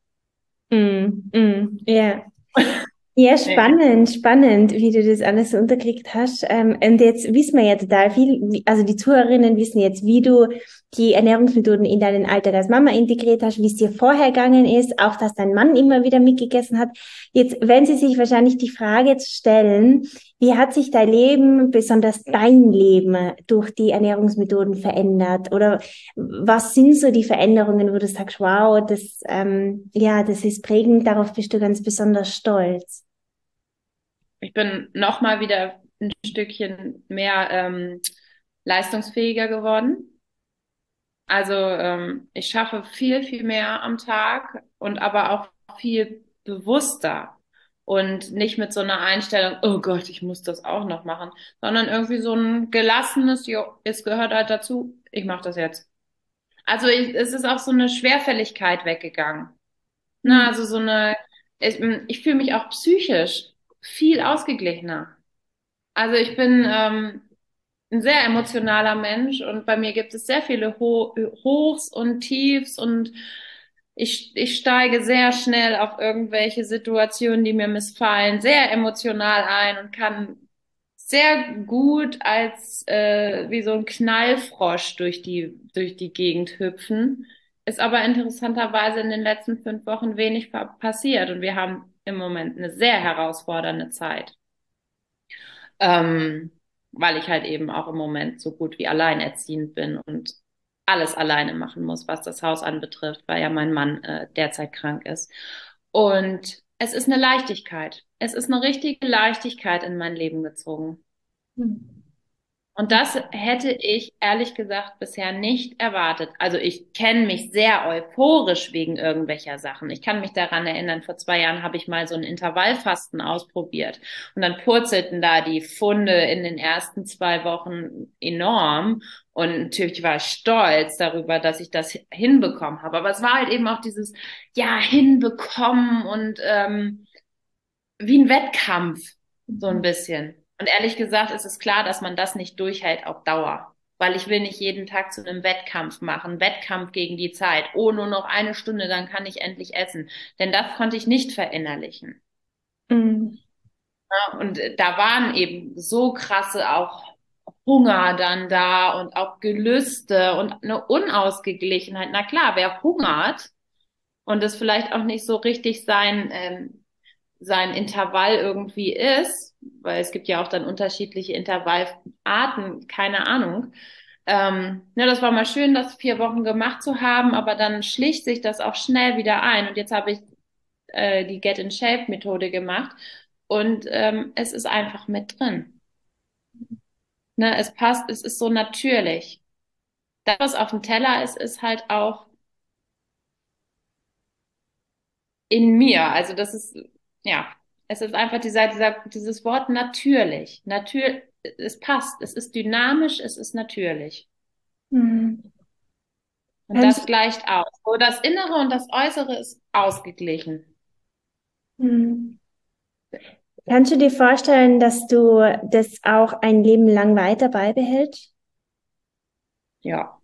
Hm. Hm. Ja. Ja, Nee. spannend, spannend, wie du das alles so unterkriegt hast. Und jetzt wissen wir ja total viel, also die Zuhörerinnen wissen jetzt, wie du die Ernährungsmethoden in deinen Alltag als Mama integriert hast, wie es dir vorher gegangen ist, auch dass dein Mann immer wieder mitgegessen hat. Jetzt, wenn Sie sich wahrscheinlich die Frage stellen, wie hat sich dein Leben, besonders dein Leben, durch die Ernährungsmethoden verändert? Oder was sind so die Veränderungen, wo du sagst, wow, das, ja, das ist prägend, darauf bist du ganz besonders stolz? Ich bin noch mal wieder ein Stückchen mehr leistungsfähiger geworden. Also ich schaffe viel, viel mehr am Tag und aber auch viel bewusster und nicht mit so einer Einstellung, oh Gott, ich muss das auch noch machen, sondern irgendwie so ein gelassenes, jo, es gehört halt dazu, ich mache das jetzt. Also es ist auch so eine Schwerfälligkeit weggegangen. Na, also so eine, ich fühle mich auch psychisch viel ausgeglichener. Also ich bin ein sehr emotionaler Mensch und bei mir gibt es sehr viele Hochs und Tiefs und ich steige sehr schnell auf irgendwelche Situationen, die mir missfallen, sehr emotional ein und kann sehr gut als wie so ein Knallfrosch durch die Gegend hüpfen. Ist aber interessanterweise in den letzten 5 Wochen wenig passiert und wir haben im Moment eine sehr herausfordernde Zeit. Weil ich halt eben auch im Moment so gut wie alleinerziehend bin und alles alleine machen muss, was das Haus anbetrifft, weil ja mein Mann derzeit krank ist. Und es ist eine Leichtigkeit. Es ist eine richtige Leichtigkeit in mein Leben gezogen. Hm. Und das hätte ich ehrlich gesagt bisher nicht erwartet. Also ich kenne mich sehr euphorisch wegen irgendwelcher Sachen. Ich kann mich daran erinnern, vor 2 Jahren habe ich mal so ein Intervallfasten ausprobiert. Und dann purzelten da die Funde in den ersten 2 Wochen enorm. Und natürlich war ich stolz darüber, dass ich das hinbekommen habe. Aber es war halt eben auch dieses, ja, hinbekommen und wie ein Wettkampf, so ein bisschen. Und ehrlich gesagt ist es klar, dass man das nicht durchhält auf Dauer. Weil ich will nicht jeden Tag zu einem Wettkampf machen, Wettkampf gegen die Zeit. Oh, nur noch eine Stunde, dann kann ich endlich essen. Denn das konnte ich nicht verinnerlichen. Hm. Ja, und da waren eben so krasse auch Hunger dann da und auch Gelüste und eine Unausgeglichenheit. Na klar, wer hungert und es vielleicht auch nicht so richtig sein Intervall irgendwie ist, weil es gibt ja auch dann unterschiedliche Intervallarten, keine Ahnung. Ja, das war mal schön, das 4 Wochen gemacht zu haben, aber dann schlich sich das auch schnell wieder ein. Und jetzt habe ich die Get in Shape Methode gemacht und es ist einfach mit drin. Ne, es passt, es ist so natürlich. Das, was auf dem Teller ist, ist halt auch in mir. Also das ist, ja, es ist einfach dieses Wort natürlich. Es passt, es ist dynamisch, es ist natürlich. Mhm. Und Kannst, das gleicht aus. So das Innere und das Äußere ist ausgeglichen. mhm. Kannst du dir vorstellen, dass du das auch ein Leben lang weiter beibehältst? Ja,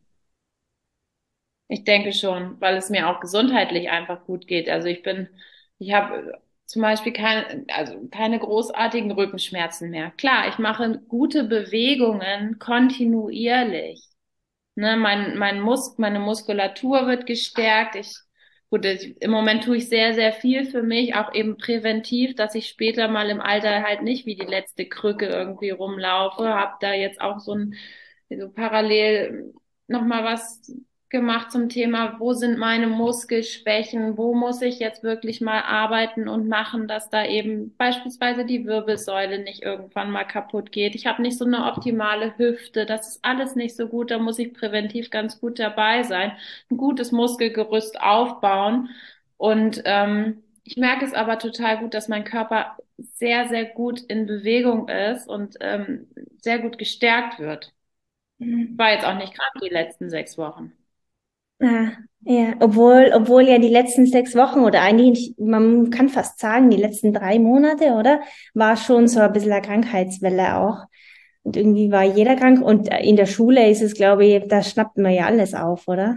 ich denke schon, weil es mir auch gesundheitlich einfach gut geht. Ich habe zum Beispiel keine großartigen Rückenschmerzen mehr. Klar, ich mache gute Bewegungen kontinuierlich. Ne, meine Muskulatur wird gestärkt. Im Moment tue ich sehr, sehr viel für mich, auch eben präventiv, dass ich später mal im Alter halt nicht wie die letzte Krücke irgendwie rumlaufe. Hab da jetzt auch so parallel nochmal was gemacht zum Thema, wo sind meine Muskelschwächen, wo muss ich jetzt wirklich mal arbeiten und machen, dass da eben beispielsweise die Wirbelsäule nicht irgendwann mal kaputt geht. Ich habe nicht so eine optimale Hüfte, das ist alles nicht so gut, da muss ich präventiv ganz gut dabei sein, ein gutes Muskelgerüst aufbauen und ich merke es aber total gut, dass mein Körper sehr, sehr gut in Bewegung ist und sehr gut gestärkt wird. Mhm. War jetzt auch nicht krank die letzten 6 Wochen. Ah, ja, obwohl ja die letzten 6 Wochen oder eigentlich, man kann fast sagen, die letzten 3 Monate, oder? War schon so ein bisschen eine Krankheitswelle auch. Und irgendwie war jeder krank. Und in der Schule ist es, glaube ich, da schnappt man ja alles auf, oder?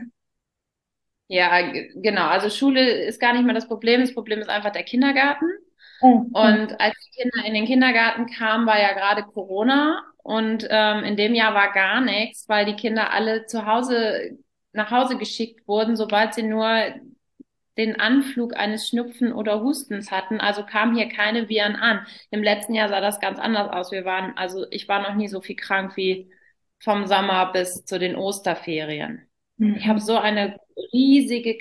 Ja, genau. Also Schule ist gar nicht mehr das Problem. Das Problem ist einfach der Kindergarten. Oh, oh. Und als die Kinder in den Kindergarten kamen, war ja gerade Corona. Und in dem Jahr war gar nichts, weil die Kinder alle nach Hause geschickt wurden, sobald sie nur den Anflug eines Schnupfen oder Hustens hatten. Also kamen hier keine Viren an. Im letzten Jahr sah das ganz anders aus. Also ich war noch nie so viel krank wie vom Sommer bis zu den Osterferien. Ich habe Mhm. so eine riesige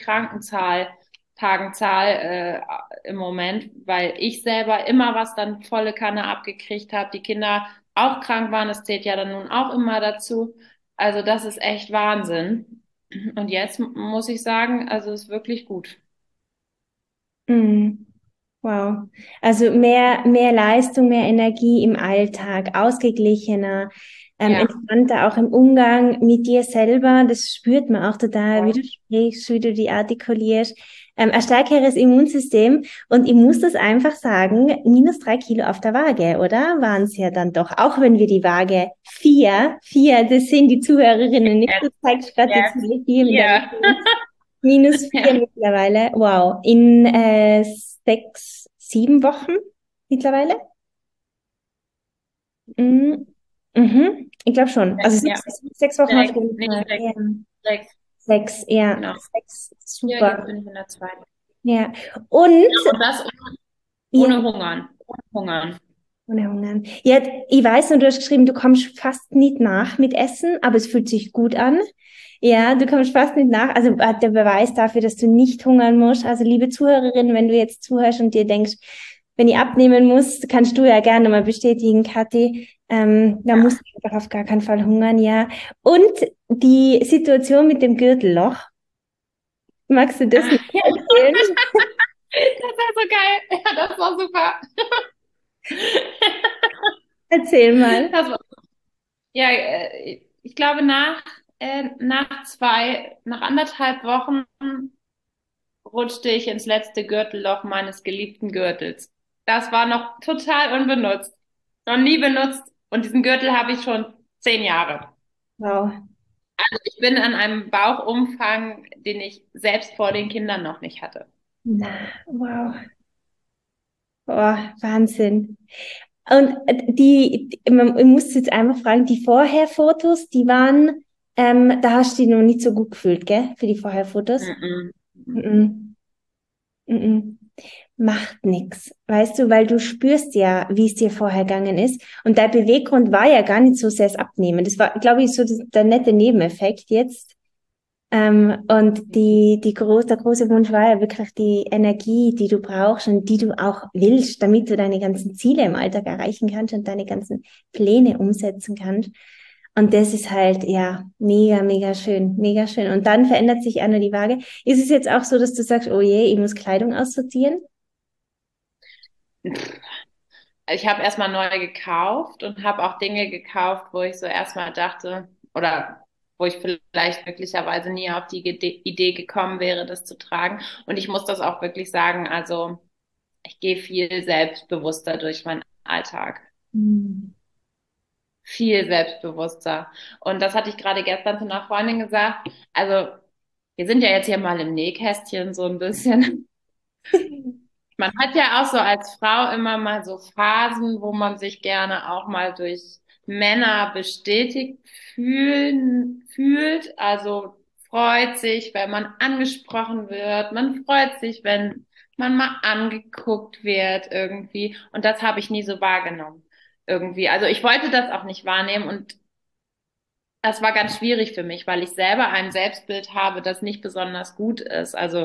Tagenzahl im Moment, weil ich selber immer was dann volle Kanne abgekriegt habe. Die Kinder auch krank waren, das zählt ja dann nun auch immer dazu. Also das ist echt Wahnsinn. Und jetzt muss ich sagen, also es ist wirklich gut. Mhm. Wow. Also mehr Leistung, mehr Energie im Alltag, ausgeglichener, Ja. entspannter auch im Umgang mit dir selber. Das spürt man auch total, wie Ja. du sprichst, wie du die artikulierst. Ein stärkeres Immunsystem. Und ich muss das einfach sagen, -3 Kilo auf der Waage, oder? Waren es ja dann doch. Auch wenn wir die Waage vier, das sehen die Zuhörerinnen nicht. Du Jetzt, zeigst gerade die jetzt Zahl 4 mit deinem hier. Finger. -4 Ja. mittlerweile. Wow. In 6, 7 Wochen mittlerweile? Mhm. Mhm. Ich glaube schon. Also Ja. 6 Wochen auf jeden Nee, Fall. sechs. Ja. Sechs, 6, ja. genau. 6, Ja, jetzt super. bin ich in der zweiten. Ja. Und, Und das ja, ohne Hungern. Ohne Hungern. ohne Hungern. Ja, ich weiß, und du hast geschrieben, du kommst fast nicht nach mit Essen, aber es fühlt sich gut an. Ja, du kommst fast nicht nach. Also der Beweis dafür, dass du nicht hungern musst. Also liebe Zuhörerin, wenn du jetzt zuhörst und dir denkst, wenn ich abnehmen muss, kannst du ja gerne mal bestätigen, Kathi. Da musst Ja. du einfach auf gar keinen Fall hungern, ja. Und die Situation mit dem Gürtelloch, magst du das noch Ah, ja, erzählen? das war so geil. Ja, das war super. Erzähl mal. Das war, ja, ich glaube, nach 1,5 Wochen rutschte ich ins letzte Gürtelloch meines geliebten Gürtels. Das war noch total unbenutzt. Noch nie benutzt. Und diesen Gürtel habe ich schon 10 Jahre. Wow. Ich bin an einem Bauchumfang, den ich selbst vor den Kindern noch nicht hatte. Na, wow. Oh, Wahnsinn. Und ich muss jetzt einfach fragen, die Vorherfotos, die waren, da hast du dich noch nicht so gut gefühlt, gell? Für die Vorherfotos? Mhm. Mhm. Mhm. macht nichts, weißt du, weil du spürst ja, wie es dir vorher gegangen ist. Und dein Beweggrund war ja gar nicht so sehr das Abnehmen. Das war, glaube ich, so der nette Nebeneffekt jetzt. Und der große Wunsch war ja wirklich die Energie, die du brauchst und die du auch willst, damit du deine ganzen Ziele im Alltag erreichen kannst und deine ganzen Pläne umsetzen kannst. Und das ist halt, ja, mega, mega schön, mega schön. Und dann verändert sich auch noch die Waage. Ist es jetzt auch so, dass du sagst, oh je, ich muss Kleidung aussortieren? Ich habe erstmal neu gekauft und habe auch Dinge gekauft, wo ich so erstmal dachte, oder wo ich vielleicht möglicherweise nie auf die Idee gekommen wäre, das zu tragen. Und ich muss das auch wirklich sagen, also ich gehe viel selbstbewusster durch meinen Alltag. Hm. Viel selbstbewusster. Und das hatte ich gerade gestern zu einer Freundin gesagt. Also, wir sind ja jetzt hier mal im Nähkästchen so ein bisschen. Man hat ja auch so als Frau immer mal so Phasen, wo man sich gerne auch mal durch Männer bestätigt fühlt. Also freut sich, wenn man angesprochen wird. Man freut sich, wenn man mal angeguckt wird irgendwie. Und das habe ich nie so wahrgenommen irgendwie. Also ich wollte das auch nicht wahrnehmen und das war ganz schwierig für mich, weil ich selber ein Selbstbild habe, das nicht besonders gut ist. Also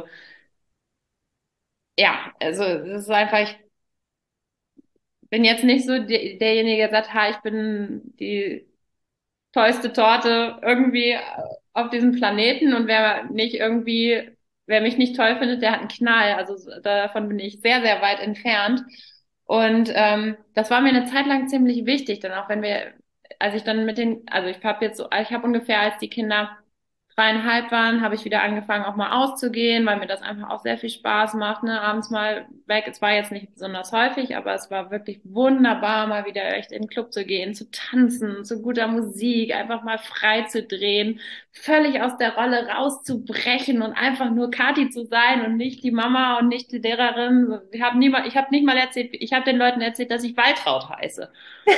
ja, also es ist einfach, ich bin jetzt nicht so derjenige, der sagt, ha, ich bin die tollste Torte irgendwie auf diesem Planeten und wer mich nicht toll findet, der hat einen Knall. Also davon bin ich sehr, sehr weit entfernt. Und das war mir eine Zeit lang ziemlich wichtig, dann auch wenn wir, als ich dann also ich habe ungefähr, als die Kinder 3,5 waren, habe ich wieder angefangen, auch mal auszugehen, weil mir das einfach auch sehr viel Spaß macht, ne? Abends mal weg. Es war jetzt nicht besonders häufig, aber es war wirklich wunderbar, mal wieder echt in den Club zu gehen, zu tanzen, zu guter Musik, einfach mal frei zu drehen, völlig aus der Rolle rauszubrechen und einfach nur Kathi zu sein und nicht die Mama und nicht die Lehrerin. Ich habe nicht mal erzählt, ich habe den Leuten erzählt, dass ich Waltraud heiße.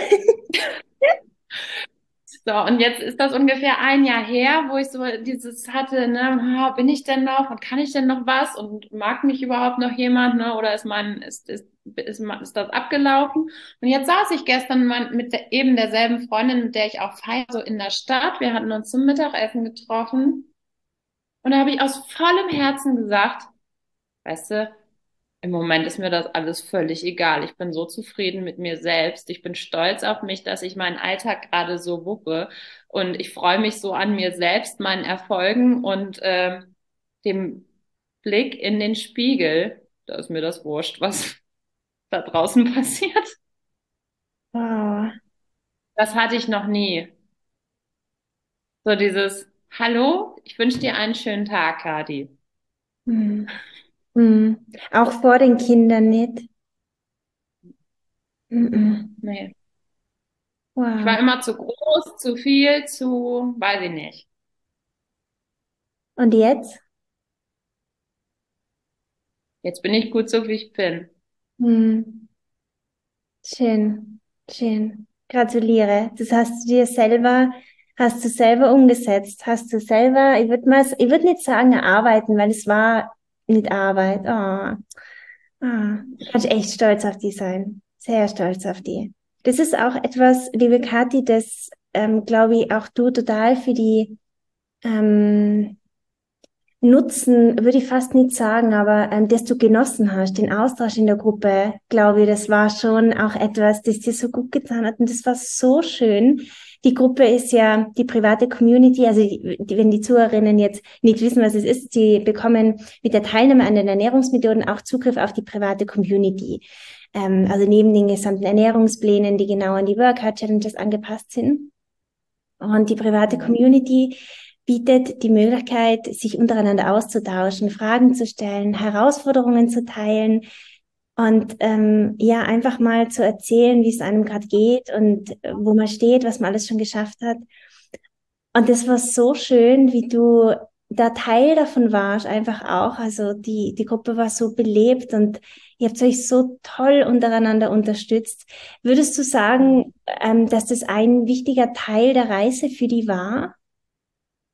So, und jetzt ist das ungefähr ein Jahr her, wo ich so dieses hatte, ne, bin ich denn noch und kann ich denn noch was und mag mich überhaupt noch jemand, ne, oder ist das abgelaufen? Und jetzt saß ich gestern mal mit eben derselben Freundin, mit der ich auch feiere, so in der Stadt. Wir hatten uns zum Mittagessen getroffen und da habe ich aus vollem Herzen gesagt, weißt du, im Moment ist mir das alles völlig egal. Ich bin so zufrieden mit mir selbst. Ich bin stolz auf mich, dass ich meinen Alltag gerade so wuppe. Und ich freue mich so an mir selbst, meinen Erfolgen und dem Blick in den Spiegel. Da ist mir das wurscht, was da draußen passiert. Wow. Das hatte ich noch nie. So dieses Hallo, ich wünsche dir einen schönen Tag, Kadi. Hm. Hm. Auch vor den Kindern nicht. Mhm. Nee. Ich Wow. war immer zu groß, zu viel, weiß ich nicht. Und jetzt? Jetzt bin ich gut so, wie ich bin. Hm. Schön, schön. Gratuliere. Das hast du selber umgesetzt. Hast du selber, ich würde nicht sagen arbeiten, weil es war nicht Arbeit. Oh, kannst echt stolz auf die sein. Sehr stolz auf die. Das ist auch etwas, liebe Kathi, das, glaube ich, auch du total für die, ähm, Nutzen würde ich fast nicht sagen, aber dass du genossen hast, den Austausch in der Gruppe, glaube ich, das war schon auch etwas, das dir so gut getan hat und das war so schön. Die Gruppe ist ja die private Community, also wenn die Zuhörerinnen jetzt nicht wissen, was es ist, sie bekommen mit der Teilnahme an den Ernährungsmethoden auch Zugriff auf die private Community. Also neben den gesamten Ernährungsplänen, die genau an die Workout-Challenges angepasst sind. Und die private Community bietet die Möglichkeit, sich untereinander auszutauschen, Fragen zu stellen, Herausforderungen zu teilen und ja, einfach mal zu erzählen, wie es einem gerade geht und wo man steht, was man alles schon geschafft hat. Und das war so schön, wie du da Teil davon warst, einfach auch. Also die Gruppe war so belebt und ihr habt euch so toll untereinander unterstützt. Würdest du sagen, dass das ein wichtiger Teil der Reise für die war?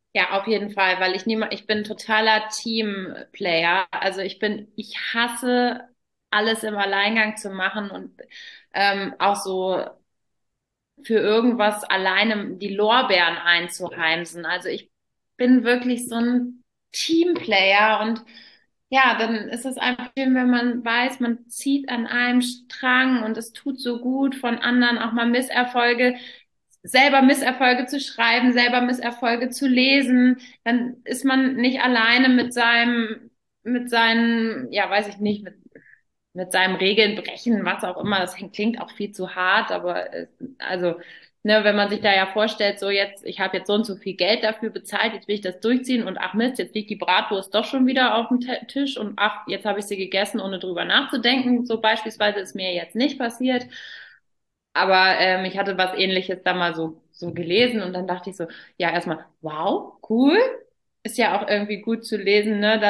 Ja, auf jeden Fall, weil ich bin totaler Teamplayer. Also ich hasse alles im Alleingang zu machen und auch so für irgendwas alleine die Lorbeeren einzuheimsen. Also ich bin wirklich so ein Teamplayer und ja, dann ist es einfach schön, wenn man weiß, man zieht an einem Strang und es tut so gut, von anderen auch mal selber Misserfolge zu schreiben, selber Misserfolge zu lesen. Dann ist man nicht alleine mit seinen, ja, weiß ich nicht, mit seinem Regeln brechen, was auch immer. Das klingt auch viel zu hart, aber also, ne, wenn man sich da ja vorstellt, so jetzt, ich habe jetzt so und so viel Geld dafür bezahlt, jetzt will ich das durchziehen und ach Mist, jetzt liegt die Bratwurst doch schon wieder auf dem Tisch und ach, jetzt habe ich sie gegessen, ohne drüber nachzudenken. So beispielsweise ist mir jetzt nicht passiert. Aber ich hatte was Ähnliches da mal so gelesen und dann dachte ich so, ja, erstmal, wow, cool. Ist ja auch irgendwie gut zu lesen, ne,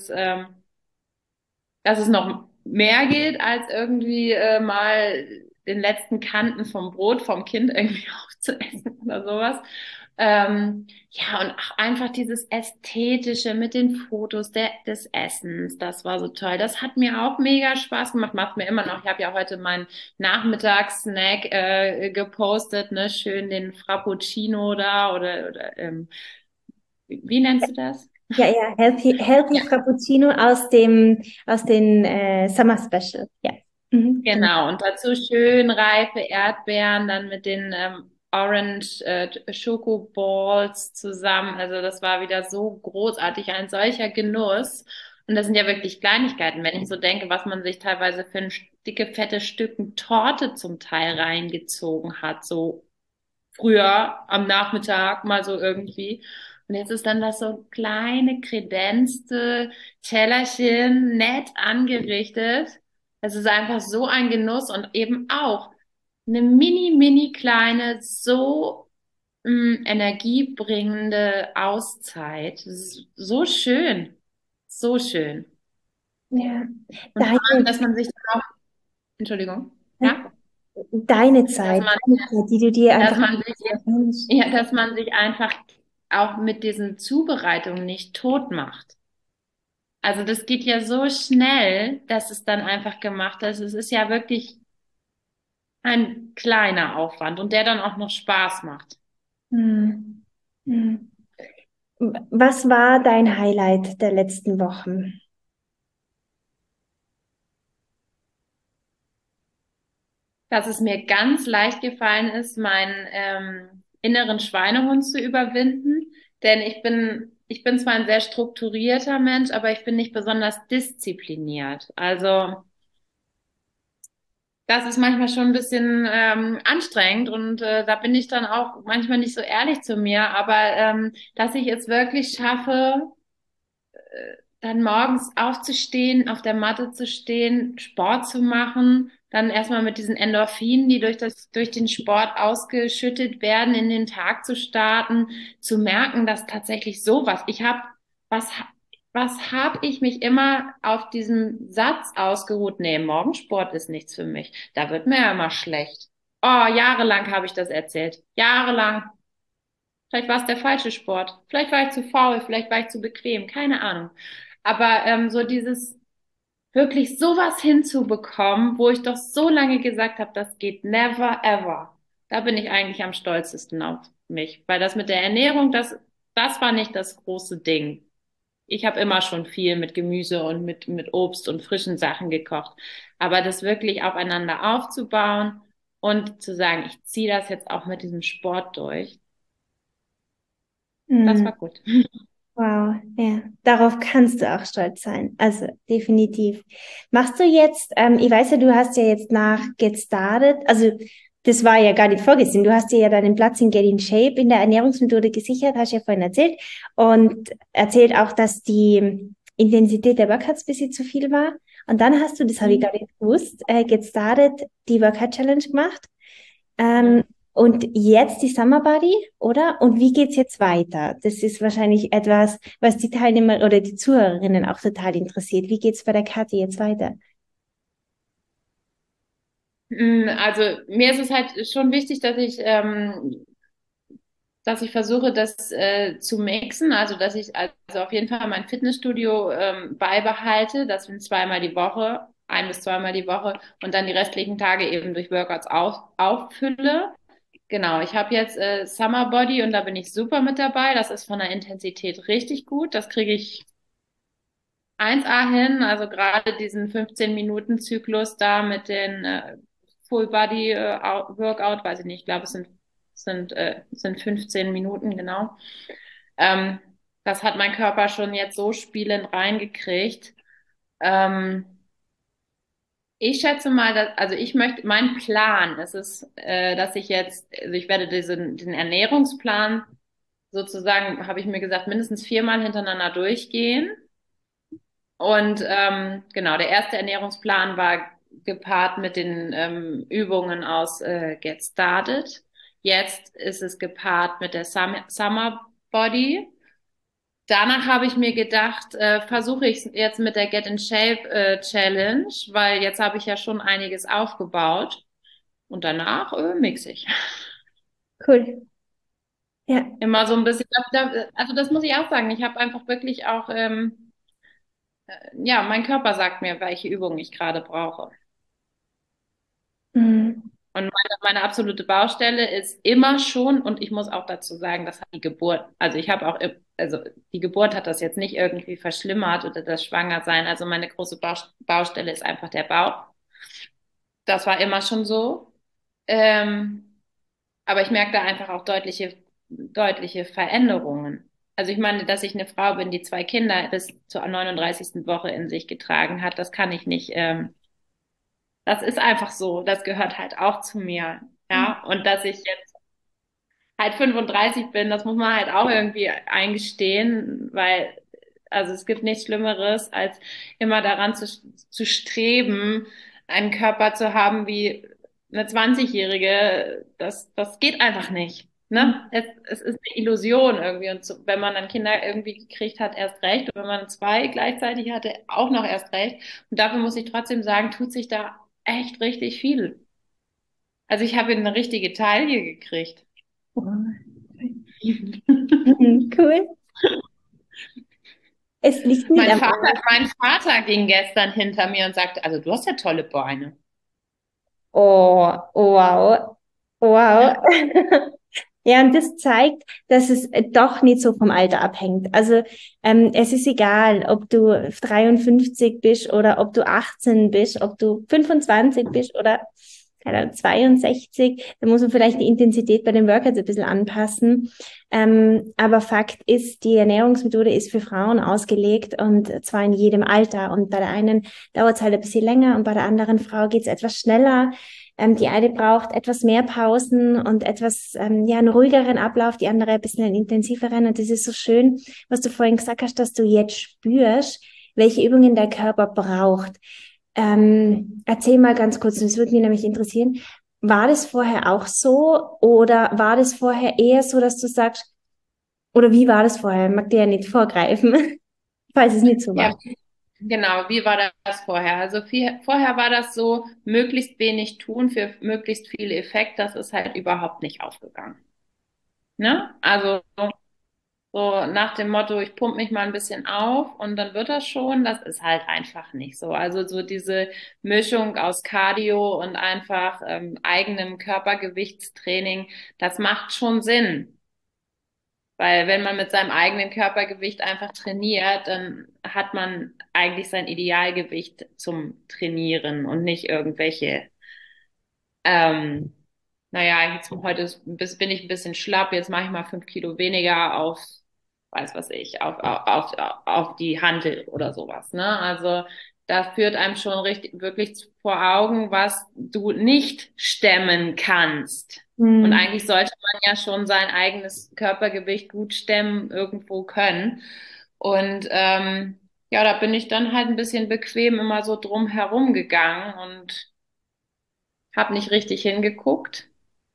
dass es noch mehr geht, als irgendwie mal den letzten Kanten vom Brot vom Kind irgendwie aufzuessen oder sowas. Ja, und auch einfach dieses Ästhetische mit den Fotos des Essens, das war so toll. Das hat mir auch mega Spaß gemacht, macht mir immer noch. Ich habe ja heute meinen Nachmittagssnack gepostet, ne, schön den Frappuccino da oder wie nennst du das? Ja, ja, Healthy Frappuccino aus den Summer Special. Ja. Mhm, genau. Genau, und dazu schön reife Erdbeeren, dann mit den Orange Choco Balls zusammen. Also das war wieder so großartig, ein solcher Genuss. Und das sind ja wirklich Kleinigkeiten, wenn ich so denke, was man sich teilweise für ein dicke, fette Stücken Torte zum Teil reingezogen hat, so früher am Nachmittag mal so irgendwie. Und jetzt ist dann das so kleine, kredenzte Tellerchen, nett angerichtet. Es ist einfach so ein Genuss und eben auch eine mini kleine, so energiebringende Auszeit. Das ist so schön. So schön. Ja. Und vor allem, Deine, dass man sich dann auch, Entschuldigung, ja, dass man, Deine Zeit, die du dir dass einfach man sich wünschst. Ja, dass man sich einfach auch mit diesen Zubereitungen nicht tot macht. Also das geht ja so schnell, dass es dann einfach gemacht ist. Es ist ja wirklich ein kleiner Aufwand und der dann auch noch Spaß macht. Hm. Hm. Was war dein Highlight der letzten Wochen? Dass es mir ganz leicht gefallen ist, meinen inneren Schweinehund zu überwinden. Denn ich bin zwar ein sehr strukturierter Mensch, aber ich bin nicht besonders diszipliniert. Also das ist manchmal schon ein bisschen anstrengend und da bin ich dann auch manchmal nicht so ehrlich zu mir, aber dass ich es wirklich schaffe, dann morgens aufzustehen, auf der Matte zu stehen, Sport zu machen, dann erstmal mit diesen Endorphinen, die durch den Sport ausgeschüttet werden, in den Tag zu starten, zu merken, dass tatsächlich sowas, was, was habe ich mich immer auf diesem Satz ausgeruht? Nee, Morgensport ist nichts für mich. Da wird mir ja immer schlecht. Oh, jahrelang habe ich das erzählt. Jahrelang. Vielleicht war es der falsche Sport. Vielleicht war ich zu faul, vielleicht war ich zu bequem, keine Ahnung. Aber so dieses wirklich sowas hinzubekommen, wo ich doch so lange gesagt habe, das geht never ever. Da bin ich eigentlich am stolzesten auf mich, weil das mit der Ernährung, das war nicht das große Ding. Ich habe immer schon viel mit Gemüse und mit Obst und frischen Sachen gekocht. Aber das wirklich aufeinander aufzubauen und zu sagen, ich ziehe das jetzt auch mit diesem Sport durch, das Hm. war gut. Wow, ja, darauf kannst du auch stolz sein. Also definitiv. Machst du jetzt, ich weiß ja, du hast ja jetzt nach Get Started, also das war ja gar nicht vorgesehen. Du hast dir ja deinen Platz in Get in Shape in der Ernährungsmethode gesichert, hast ja vorhin erzählt. Und erzählt auch, dass die Intensität der Workouts ein bisschen zu viel war. Und dann hast du, das habe ich gar nicht gewusst, Get Started die Workout Challenge gemacht. Ähm, Mhm. und jetzt die Summer Body, oder? Und wie geht's jetzt weiter? Das ist wahrscheinlich etwas, was die Teilnehmer oder die Zuhörerinnen auch total interessiert. Wie geht's bei der Kathi jetzt weiter? Also mir ist es halt schon wichtig, dass ich versuche, das zu mixen, also dass ich also auf jeden Fall mein Fitnessstudio beibehalte, das sind zweimal die Woche, 1 bis 2 Mal die Woche und dann die restlichen Tage eben durch Workouts auffülle. Genau, ich habe jetzt Summer Body und da bin ich super mit dabei. Das ist von der Intensität richtig gut. Das kriege ich 1A hin, also gerade diesen 15-Minuten-Zyklus da mit den Full Body Workout, weiß ich nicht, ich glaube, sind 15 Minuten, genau. Ähm, Das hat mein Körper schon jetzt so spielend reingekriegt. Ähm, Ich schätze mal, also mein Plan ist es, dass ich jetzt, also ich werde den Ernährungsplan sozusagen, habe ich mir gesagt, mindestens 4-mal hintereinander durchgehen. Und genau, der erste Ernährungsplan war gepaart mit den Übungen aus Get Started. Jetzt ist es gepaart mit der Summer Body. Danach habe ich mir gedacht, versuche ich es jetzt mit der Get in Shape Challenge, weil jetzt habe ich ja schon einiges aufgebaut. Und danach mixe ich. Cool. Ja. Immer so ein bisschen, also das muss ich auch sagen. Ich habe einfach wirklich auch, ja, mein Körper sagt mir, welche Übungen ich gerade brauche. Mhm. Und meine absolute Baustelle ist immer schon, und ich muss auch dazu sagen, das hat die Geburt, also ich habe auch, also die Geburt hat das jetzt nicht irgendwie verschlimmert oder das Schwangersein. Also meine große Baustelle ist einfach der Bauch. Das war immer schon so. Ähm, aber ich merke da einfach auch deutliche Veränderungen. Also ich meine, dass ich eine Frau bin, die 2 Kinder bis zur 39. Woche in sich getragen hat, das kann ich nicht, das ist einfach so. Das gehört halt auch zu mir. Ja, und dass ich jetzt halt 35 bin, das muss man halt auch irgendwie eingestehen, weil, also es gibt nichts Schlimmeres, als immer daran zu streben, einen Körper zu haben wie eine 20-Jährige. Das geht einfach nicht. Ne? Es ist eine Illusion irgendwie. Und so, wenn man dann Kinder irgendwie gekriegt hat, erst recht. Und wenn man 2 gleichzeitig hatte, auch noch erst recht. Und dafür muss ich trotzdem sagen, tut sich da echt richtig viel. Also ich habe eine richtige Taille gekriegt. Mhm. Cool. Es liegt nicht Mein am Vater, Alter. mein Vater ging gestern hinter mir und sagte, also du hast ja tolle Beine. Oh, wow. Wow. Ja, Ja, und das zeigt, dass es doch nicht so vom Alter abhängt. Also es ist egal, ob du 53 bist oder ob du 18 bist, ob du 25 bist oder keine Ahnung, 62. Da muss man vielleicht die Intensität bei den Workouts ein bisschen anpassen. Aber Fakt ist, die Ernährungsmethode ist für Frauen ausgelegt und zwar in jedem Alter. Und bei der einen dauert es halt ein bisschen länger und bei der anderen Frau geht es etwas schneller. Die eine braucht etwas mehr Pausen und etwas, ja, einen ruhigeren Ablauf, die andere ein bisschen einen intensiveren. Und das ist so schön, was du vorhin gesagt hast, dass du jetzt spürst, welche Übungen der Körper braucht. Erzähl mal ganz kurz, das würde mich nämlich interessieren. War das vorher auch so oder war das vorher eher so, dass du sagst, oder wie war das vorher? Ich mag dir ja nicht vorgreifen, falls es nicht so ja, war. genau. Wie war das vorher? Also vorher war das so, möglichst wenig tun für möglichst viel Effekt. Das ist halt überhaupt nicht aufgegangen. Ne? Also so nach dem Motto, ich pump mich mal ein bisschen auf und dann wird das schon. Das ist halt einfach nicht so. Also so diese Mischung aus Cardio und einfach eigenem Körpergewichtstraining, das macht schon Sinn. Weil wenn man mit seinem eigenen Körpergewicht einfach trainiert, dann hat man eigentlich sein Idealgewicht zum Trainieren und nicht irgendwelche, ähm, naja, bin ich ein bisschen schlapp, jetzt mache ich mal 5 Kilo weniger auf, weiß was ich, auf die Hantel oder sowas, ne? Also da führt einem schon richtig, wirklich vor Augen, was du nicht stemmen kannst. Und Hm. eigentlich sollte man ja schon sein eigenes Körpergewicht gut stemmen, irgendwo können. Und ja, da bin ich dann halt ein bisschen bequem immer so drum herum gegangen und habe nicht richtig hingeguckt,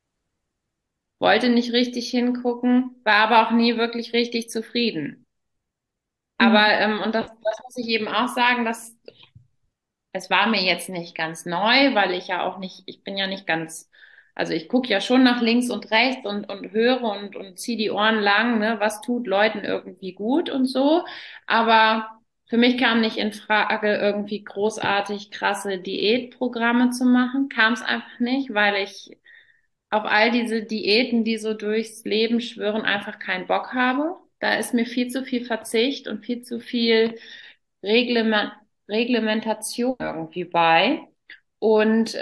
wollte nicht richtig hingucken, war aber auch nie wirklich richtig zufrieden. Aber, Hm. und das muss ich eben auch sagen, dass es war mir jetzt nicht ganz neu, weil ich bin ja nicht ganz Also ich gucke ja schon nach links und rechts und höre und ziehe die Ohren lang, ne, was tut Leuten irgendwie gut und so. Aber für mich kam nicht in Frage, irgendwie großartig krasse Diätprogramme zu machen. Kam es einfach nicht, weil ich auf all diese Diäten, die so durchs Leben schwirren, einfach keinen Bock habe. Da ist mir viel zu viel Verzicht und viel zu viel Reglement Reglementation irgendwie bei. Und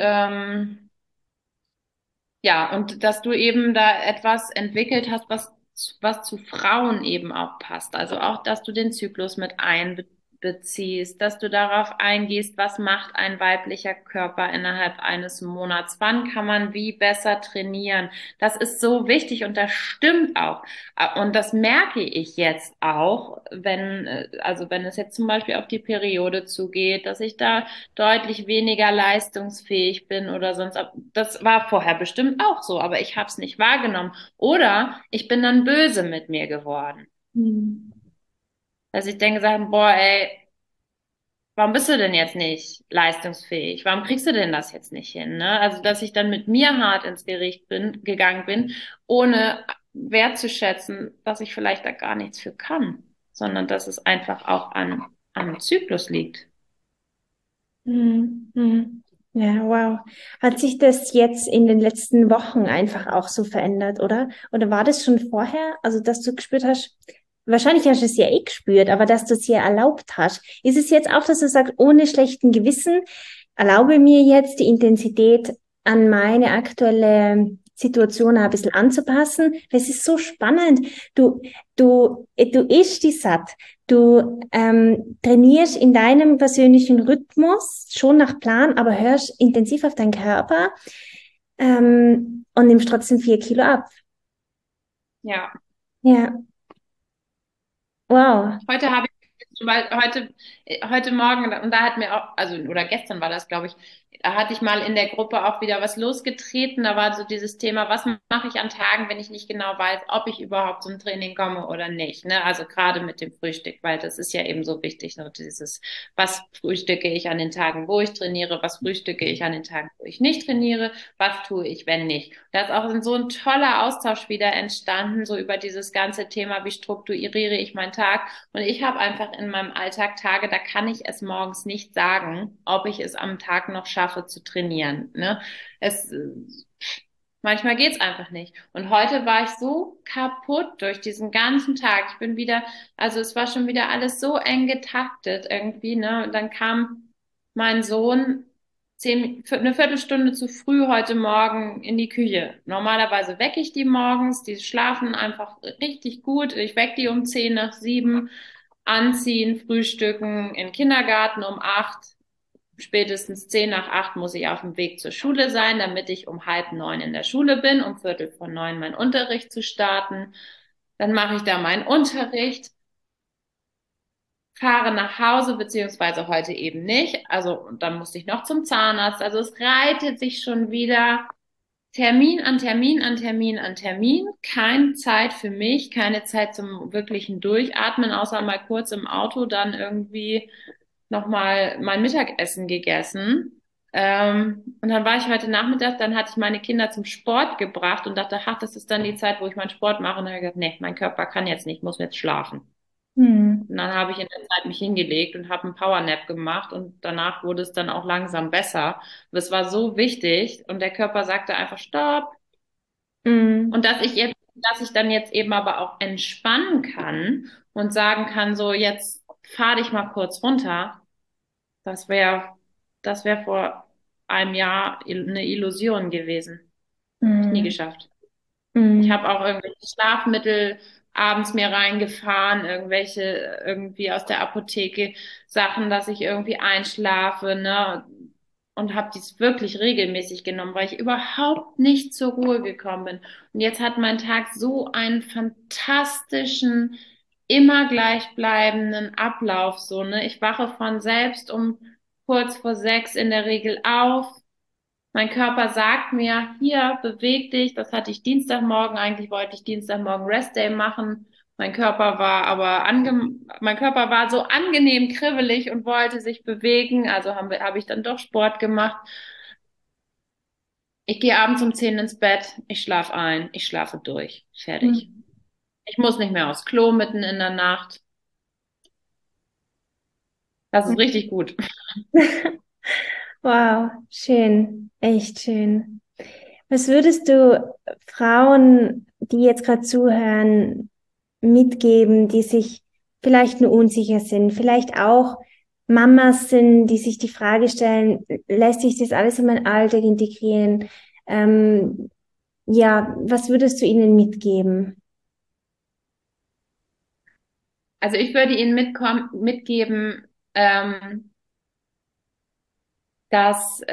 ja, und dass du eben da etwas entwickelt hast, was zu Frauen eben auch passt. Also auch, dass du den Zyklus mit einbeziehst, dass du darauf eingehst, was macht ein weiblicher Körper innerhalb eines Monats, wann kann man wie besser trainieren. Das ist so wichtig und das stimmt auch. Und das merke ich jetzt auch, also wenn es jetzt zum Beispiel auf die Periode zugeht, dass ich da deutlich weniger leistungsfähig bin oder sonst. Das war vorher bestimmt auch so, aber ich habe es nicht wahrgenommen. Oder ich bin dann böse mit mir geworden. Mhm. Dass ich denke, sagen, boah, ey, warum bist du denn jetzt nicht leistungsfähig? Warum kriegst du denn das jetzt nicht hin? Ne? Also, dass ich dann mit mir hart ins Gericht gegangen bin, ohne wertzuschätzen, dass ich vielleicht da gar nichts für kann, sondern dass es einfach auch am Zyklus liegt. Mhm. Mhm. Ja, wow. Hat sich das jetzt in den letzten Wochen einfach auch so verändert, oder? Oder war das schon vorher? Also, dass du gespürt hast, wahrscheinlich hast du es ja eh gespürt, aber dass du es ja erlaubt hast. Ist es jetzt auch, dass du sagst, ohne schlechten Gewissen, erlaube mir jetzt die Intensität an meine aktuelle Situation ein bisschen anzupassen? Das ist so spannend. Du ischst die satt. Du trainierst in deinem persönlichen Rhythmus, schon nach Plan, aber hörst intensiv auf deinen Körper und nimmst trotzdem 4 Kilo ab. Ja. Ja, wow. Heute habe ich, weil heute Morgen, und da hat mir auch, also, oder gestern war das, glaube ich, da hatte ich mal in der Gruppe auch wieder was losgetreten. Da war so dieses Thema, was mache ich an Tagen, wenn ich nicht genau weiß, ob ich überhaupt zum Training komme oder nicht. Ne? Also gerade mit dem Frühstück, weil das ist ja eben so wichtig, ne? Dieses, was frühstücke ich an den Tagen, wo ich trainiere, was frühstücke ich an den Tagen, wo ich nicht trainiere, was tue ich, wenn nicht. Da ist auch so ein toller Austausch wieder entstanden, so über dieses ganze Thema, wie strukturiere ich meinen Tag. Und ich habe einfach in meinem Alltag Tage, da kann ich es morgens nicht sagen, ob ich es am Tag noch schaffe zu trainieren. Ne? Es, manchmal geht's einfach nicht. Und heute war ich so kaputt durch diesen ganzen Tag. Ich bin wieder, also es war schon wieder alles so eng getaktet irgendwie. Ne? Und dann kam mein Sohn eine Viertelstunde zu früh heute Morgen in die Küche. Normalerweise wecke ich die morgens, die schlafen einfach richtig gut. Ich wecke die um 10 nach 7, anziehen, frühstücken, in den Kindergarten um 8. Spätestens 10 nach 8 muss ich auf dem Weg zur Schule sein, damit ich um halb 9 in der Schule bin, um Viertel vor 9 meinen Unterricht zu starten. Dann mache ich da meinen Unterricht, fahre nach Hause, beziehungsweise heute eben nicht. Also, und dann musste ich noch zum Zahnarzt. Also es reitet sich schon wieder Termin an Termin an Termin an Termin. Keine Zeit für mich, keine Zeit zum wirklichen Durchatmen, außer mal kurz im Auto dann irgendwie nochmal mein Mittagessen gegessen. Und dann war ich heute Nachmittag, dann hatte ich meine Kinder zum Sport gebracht und dachte, ach, das ist dann die Zeit, wo ich meinen Sport mache. Und dann habe ich gesagt, nee, mein Körper kann jetzt nicht, muss jetzt schlafen. Hm. Und dann habe ich in der Zeit mich hingelegt und habe einen Powernap gemacht und danach wurde es dann auch langsam besser. Aber es war so wichtig und der Körper sagte einfach Stopp. Hm. Und dass ich dann jetzt eben aber auch entspannen kann und sagen kann, so jetzt fahr dich mal kurz runter. Das wäre, das wäre vor einem Jahr eine Illusion gewesen. Hab ich nie Hm. geschafft. Ich Hm. habe auch irgendwelche Schlafmittel abends mir reingefahren, irgendwelche irgendwie aus der Apotheke Sachen, dass ich irgendwie einschlafe, ne? Und habe dies wirklich regelmäßig genommen, weil ich überhaupt nicht zur Ruhe gekommen bin. Und jetzt hat mein Tag so einen fantastischen, immer gleichbleibenden Ablauf, so, ne? Ich wache von selbst um kurz vor 6 in der Regel auf. Mein Körper sagt mir, hier, beweg dich. Das hatte ich Dienstagmorgen. Eigentlich wollte ich Dienstagmorgen Restday machen. Mein Körper war so angenehm kribbelig und wollte sich bewegen. Also habe ich dann doch Sport gemacht. Ich gehe abends um 10 ins Bett, ich schlafe ein, ich schlafe durch. Fertig. Mhm. Ich muss nicht mehr aufs Klo mitten in der Nacht. Das ist richtig gut. Wow, schön, echt schön. Was würdest du Frauen, die jetzt gerade zuhören, mitgeben, die sich vielleicht nur unsicher sind, vielleicht auch Mamas sind, die sich die Frage stellen, lässt sich das alles in meinen Alltag integrieren? Ähm, ja, was würdest du ihnen mitgeben? Also ich würde Ihnen mitgeben, dass,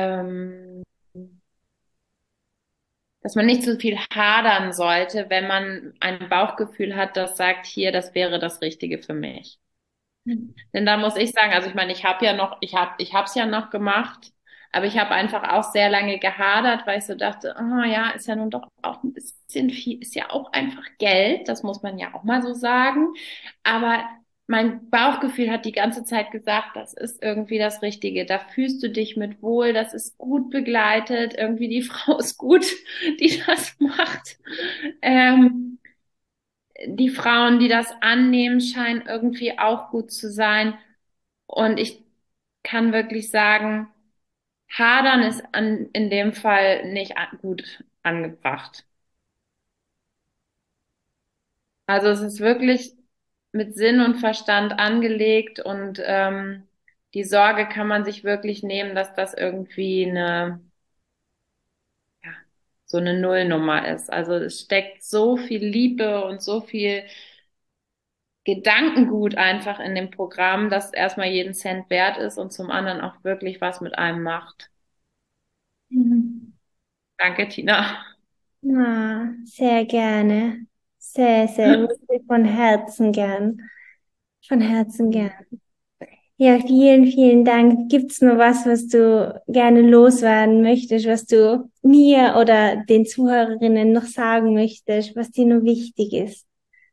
dass man nicht so viel hadern sollte, wenn man ein Bauchgefühl hat, das sagt, hier, das wäre das Richtige für mich. Denn da muss ich sagen, also ich meine, ich habe es ja noch gemacht, aber ich habe einfach auch sehr lange gehadert, weil ich so dachte, oh ja, ist ja nun doch auch ein bisschen viel, ist ja auch einfach Geld, das muss man ja auch mal so sagen. Aber mein Bauchgefühl hat die ganze Zeit gesagt, das ist irgendwie das Richtige. Da fühlst du dich mit wohl, das ist gut begleitet, irgendwie die Frau ist gut, die das macht. Ähm, die Frauen, die das annehmen, scheinen irgendwie auch gut zu sein. Und ich kann wirklich sagen, Hadern ist in dem Fall nicht gut angebracht. Also es ist wirklich mit Sinn und Verstand angelegt und die Sorge kann man sich wirklich nehmen, dass das irgendwie ja, so eine Nullnummer ist. Also es steckt so viel Liebe und so viel Gedankengut einfach in dem Programm, dass erstmal jeden Cent wert ist und zum anderen auch wirklich was mit einem macht. Mhm. Danke, Tina. Ah, sehr gerne. Sehr, sehr, wirklich von Herzen gern. Von Herzen gern. Ja, vielen, vielen Dank. Gibt's noch was, was du gerne loswerden möchtest, was du mir oder den Zuhörerinnen noch sagen möchtest, was dir nur wichtig ist?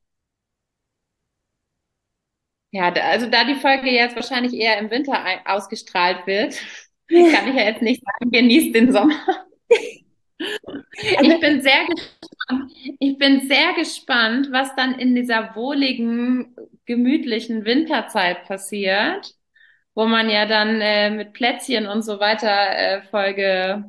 Ja, also da die Folge jetzt wahrscheinlich eher im Winter ausgestrahlt wird, kann ich ja jetzt nicht sagen, genießt den Sommer. Also, Ich bin sehr gespannt. Ich bin sehr gespannt, was dann in dieser wohligen, gemütlichen Winterzeit passiert, wo man ja dann mit Plätzchen und so weiter Folge.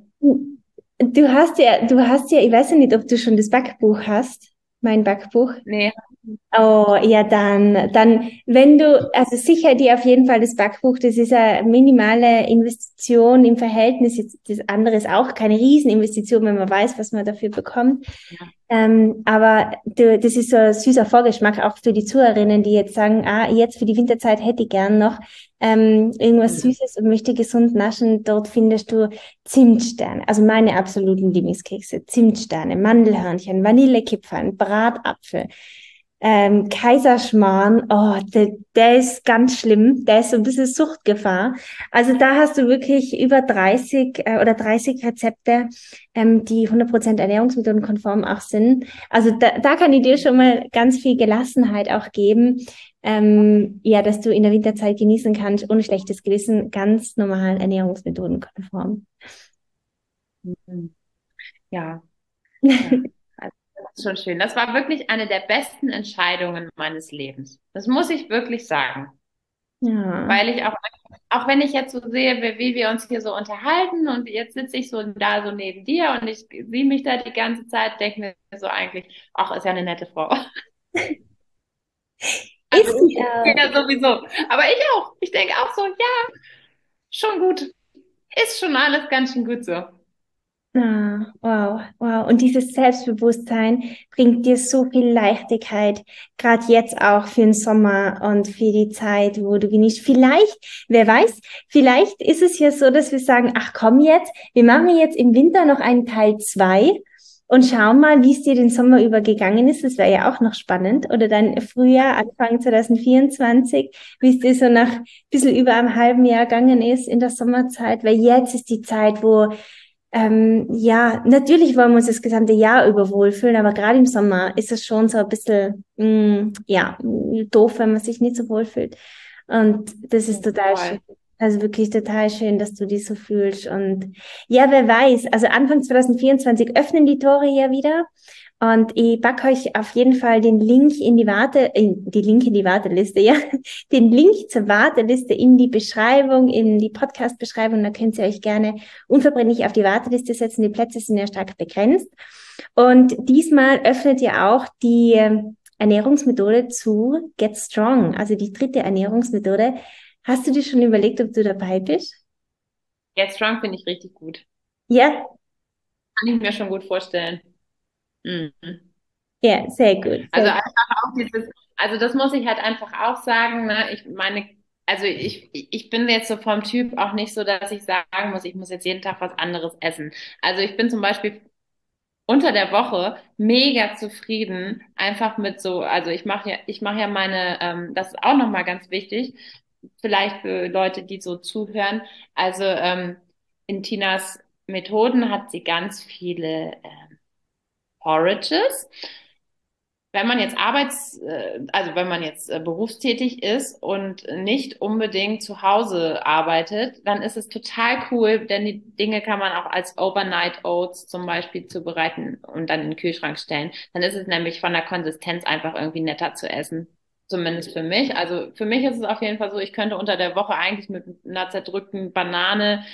du hast ja, ich weiß ja nicht, ob du schon das Backbuch hast, mein Backbuch. Nee. Oh, ja, wenn du, also sicher dir auf jeden Fall das Backbuch, das ist eine minimale Investition im Verhältnis, jetzt das andere ist auch keine Rieseninvestition, wenn man weiß, was man dafür bekommt. Aber das ist so ein süßer Vorgeschmack auch für die Zuhörerinnen, die jetzt sagen, ah, jetzt für die Winterzeit hätte ich gern noch irgendwas Süßes und möchte gesund naschen. Dort findest du Zimtsterne, also meine absoluten Lieblingskekse, Zimtsterne, Mandelhörnchen, Vanillekipferl, Bratapfel. Kaiserschmarrn, oh, der ist ganz schlimm. Der ist so ein bisschen Suchtgefahr. Also da hast du wirklich über 30 oder 30 Rezepte, die 100% ernährungsmethodenkonform auch sind. Also da kann ich dir schon mal ganz viel Gelassenheit auch geben, ja, dass du in der Winterzeit genießen kannst, ohne schlechtes Gewissen, ganz normal ernährungsmethodenkonform. Ja, ja. Also, das ist schon schön. Das war wirklich eine der besten Entscheidungen meines Lebens. Das muss ich wirklich sagen. Ja. Weil ich auch wenn ich jetzt so sehe, wie wir uns hier so unterhalten und jetzt sitze ich so da so neben dir und ich sehe mich da die ganze Zeit, denke mir so eigentlich, ach, ist ja eine nette Frau. Also Ist sie ich auch. ja sowieso. Aber ich auch. Ich denke auch so, ja, schon gut. Ist schon alles ganz schön gut so. Ah, wow, wow. Und dieses Selbstbewusstsein bringt dir so viel Leichtigkeit, gerade jetzt auch für den Sommer und für die Zeit, wo du genießt. Vielleicht, wer weiß, vielleicht ist es ja so, dass wir sagen, ach komm jetzt, wir machen jetzt im Winter noch einen Teil 2 und schauen mal, wie es dir den Sommer über gegangen ist. Das wäre ja auch noch spannend. Oder dann Frühjahr, Anfang 2024, wie es dir so nach ein bisschen über einem halben Jahr gegangen ist in der Sommerzeit, weil jetzt ist die Zeit, wo ja, natürlich wollen wir uns das gesamte Jahr über wohlfühlen, aber gerade im Sommer ist es schon so ein bisschen, ja, doof, wenn man sich nicht so wohlfühlt. Und das ist total schön. Voll. Also wirklich total schön, dass du dich so fühlst. Und ja, wer weiß, also Anfang 2024 öffnen die Tore ja wieder. Und ich packe euch auf jeden Fall den Link in die Warteliste, ja, den Link zur Warteliste in die Beschreibung, in die Podcast-Beschreibung. Da könnt ihr euch gerne unverbindlich auf die Warteliste setzen. Die Plätze sind ja stark begrenzt. Und diesmal öffnet ihr auch die Ernährungsmethode zu Get Strong, also die 3. Ernährungsmethode. Hast du dir schon überlegt, ob du dabei bist? Get Strong finde ich richtig gut. Ja, Kann ich mir schon gut vorstellen. Mhm. ja, sehr gut. Also Sehr gut. einfach auch also das muss ich halt einfach auch sagen, ne? Ich meine, also ich bin jetzt so vom Typ auch nicht so, dass ich sagen muss, ich muss jetzt jeden Tag was anderes essen. Also ich bin zum Beispiel unter der Woche mega zufrieden, einfach mit so, also ich mache ja meine, das ist auch nochmal ganz wichtig, vielleicht für Leute, die so zuhören. Also in Tinas Methoden hat sie ganz viele Porridges. Wenn man jetzt also wenn man jetzt berufstätig ist und nicht unbedingt zu Hause arbeitet, dann ist es total cool, denn die Dinge kann man auch als Overnight Oats zum Beispiel zubereiten und dann in den Kühlschrank stellen. Dann ist es nämlich von der Konsistenz einfach irgendwie netter zu essen. Zumindest für mich. Also für mich ist es auf jeden Fall so, ich könnte unter der Woche eigentlich mit einer zerdrückten Banane,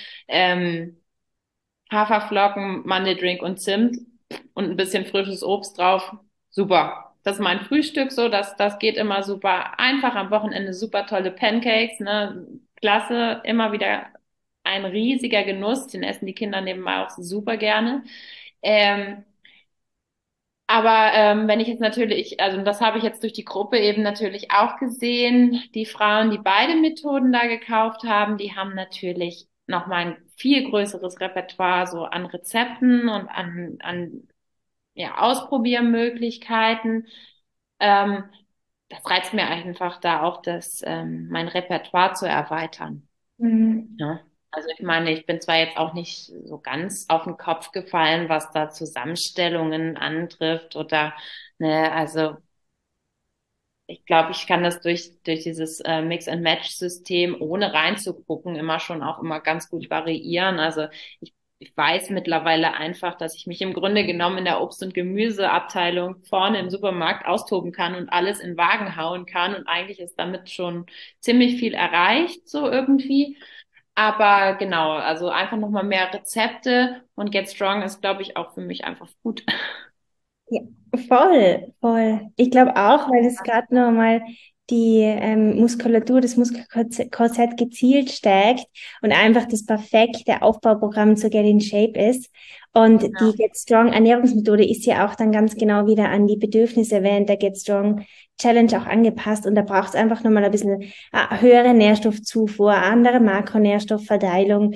Haferflocken, Mandeldrink und Zimt und ein bisschen frisches Obst drauf. Super. Das ist mein Frühstück so, das geht immer super einfach. Am Wochenende super tolle Pancakes, ne? Klasse, immer wieder ein riesiger Genuss. Den essen die Kinder nebenbei auch super gerne. Aber wenn ich jetzt natürlich, also das habe ich jetzt durch die Gruppe eben natürlich auch gesehen, die Frauen, die beide Methoden da gekauft haben, die haben natürlich nochmal ein viel größeres Repertoire so an Rezepten und an ja, Ausprobiermöglichkeiten. Ähm, Das reizt mir einfach da auch, mein Repertoire zu erweitern. Mhm. Ja. Also ich meine, ich bin zwar jetzt auch nicht so ganz auf den Kopf gefallen, was da Zusammenstellungen antrifft oder, ne, also ich glaube, ich kann das durch dieses Mix-and-Match-System, ohne reinzugucken, immer ganz gut variieren. Also ich weiß mittlerweile einfach, dass ich mich im Grunde genommen in der Obst- und Gemüseabteilung vorne im Supermarkt austoben kann und alles in Wagen hauen kann. Und eigentlich ist damit schon ziemlich viel erreicht, so irgendwie. Aber genau, also einfach nochmal mehr Rezepte und Get Strong ist, glaube ich, auch für mich einfach gut. Ja, voll, voll. Ich glaube auch, weil es gerade nochmal die Muskulatur, das Muskelkorsett gezielt stärkt und einfach das perfekte Aufbauprogramm zu Get in Shape ist. Und die Ja. Get Strong Ernährungsmethode ist ja auch dann ganz genau wieder an die Bedürfnisse während der Get Strong Challenge auch angepasst. Und da braucht es einfach nochmal ein bisschen höhere Nährstoffzufuhr, andere Makronährstoffverteilung.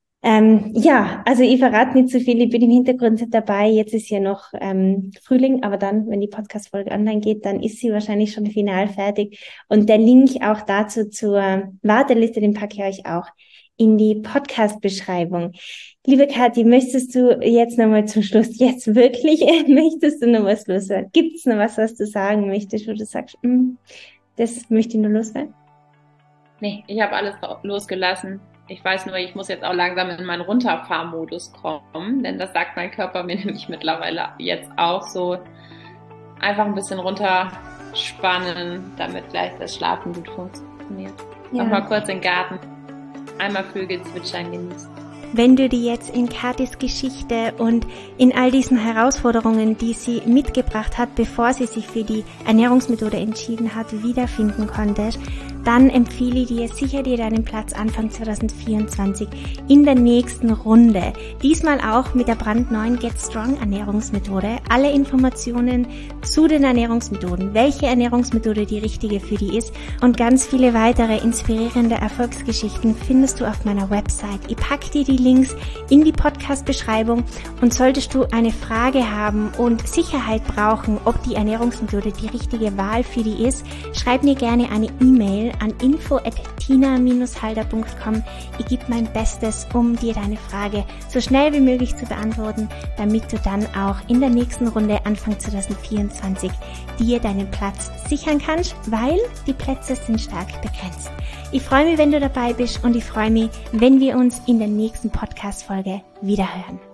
Ja, also ich verrate nicht zu viel, ich bin im Hintergrund dabei. Jetzt ist ja noch Frühling, aber dann, wenn die Podcast-Folge online geht, dann ist sie wahrscheinlich schon final fertig. Und der Link auch dazu zur Warteliste, den packe ich euch auch in die Podcast-Beschreibung. Liebe Kathi, möchtest du jetzt nochmal zum Schluss, jetzt wirklich, möchtest du noch was loswerden? Gibt es noch was du sagen möchtest, wo du sagst, das möchte ich nur loswerden? Nee, ich habe alles losgelassen. Ich weiß nur, ich muss jetzt auch langsam in meinen Runterfahrmodus kommen, denn das sagt mein Körper mir nämlich mittlerweile jetzt auch so. Einfach ein bisschen runterspannen, damit gleich das Schlafen gut funktioniert. Ja. Nochmal kurz in den Garten, einmal Vögel zwitschern genießen. Wenn du dir jetzt in Kathis Geschichte und in all diesen Herausforderungen, die sie mitgebracht hat, bevor sie sich für die Ernährungsmethode entschieden hat, wiederfinden konntest, dann empfehle ich dir, sicher dir deinen Platz Anfang 2024 in der nächsten Runde. Diesmal auch mit der brandneuen Get Strong Ernährungsmethode. Alle Informationen zu den Ernährungsmethoden, welche Ernährungsmethode die richtige für die ist und ganz viele weitere inspirierende Erfolgsgeschichten findest du auf meiner Website. Ich packe dir die Links in die Podcast-Beschreibung und solltest du eine Frage haben und Sicherheit brauchen, ob die Ernährungsmethode die richtige Wahl für die ist, schreib mir gerne eine E-Mail E-Mail an info@tina-halder.com. Ich gebe mein Bestes, um dir deine Frage so schnell wie möglich zu beantworten, damit du dann auch in der nächsten Runde Anfang 2024 dir deinen Platz sichern kannst, weil die Plätze sind stark begrenzt. Ich freue mich, wenn du dabei bist und ich freue mich, wenn wir uns in der nächsten Podcast-Folge wiederhören.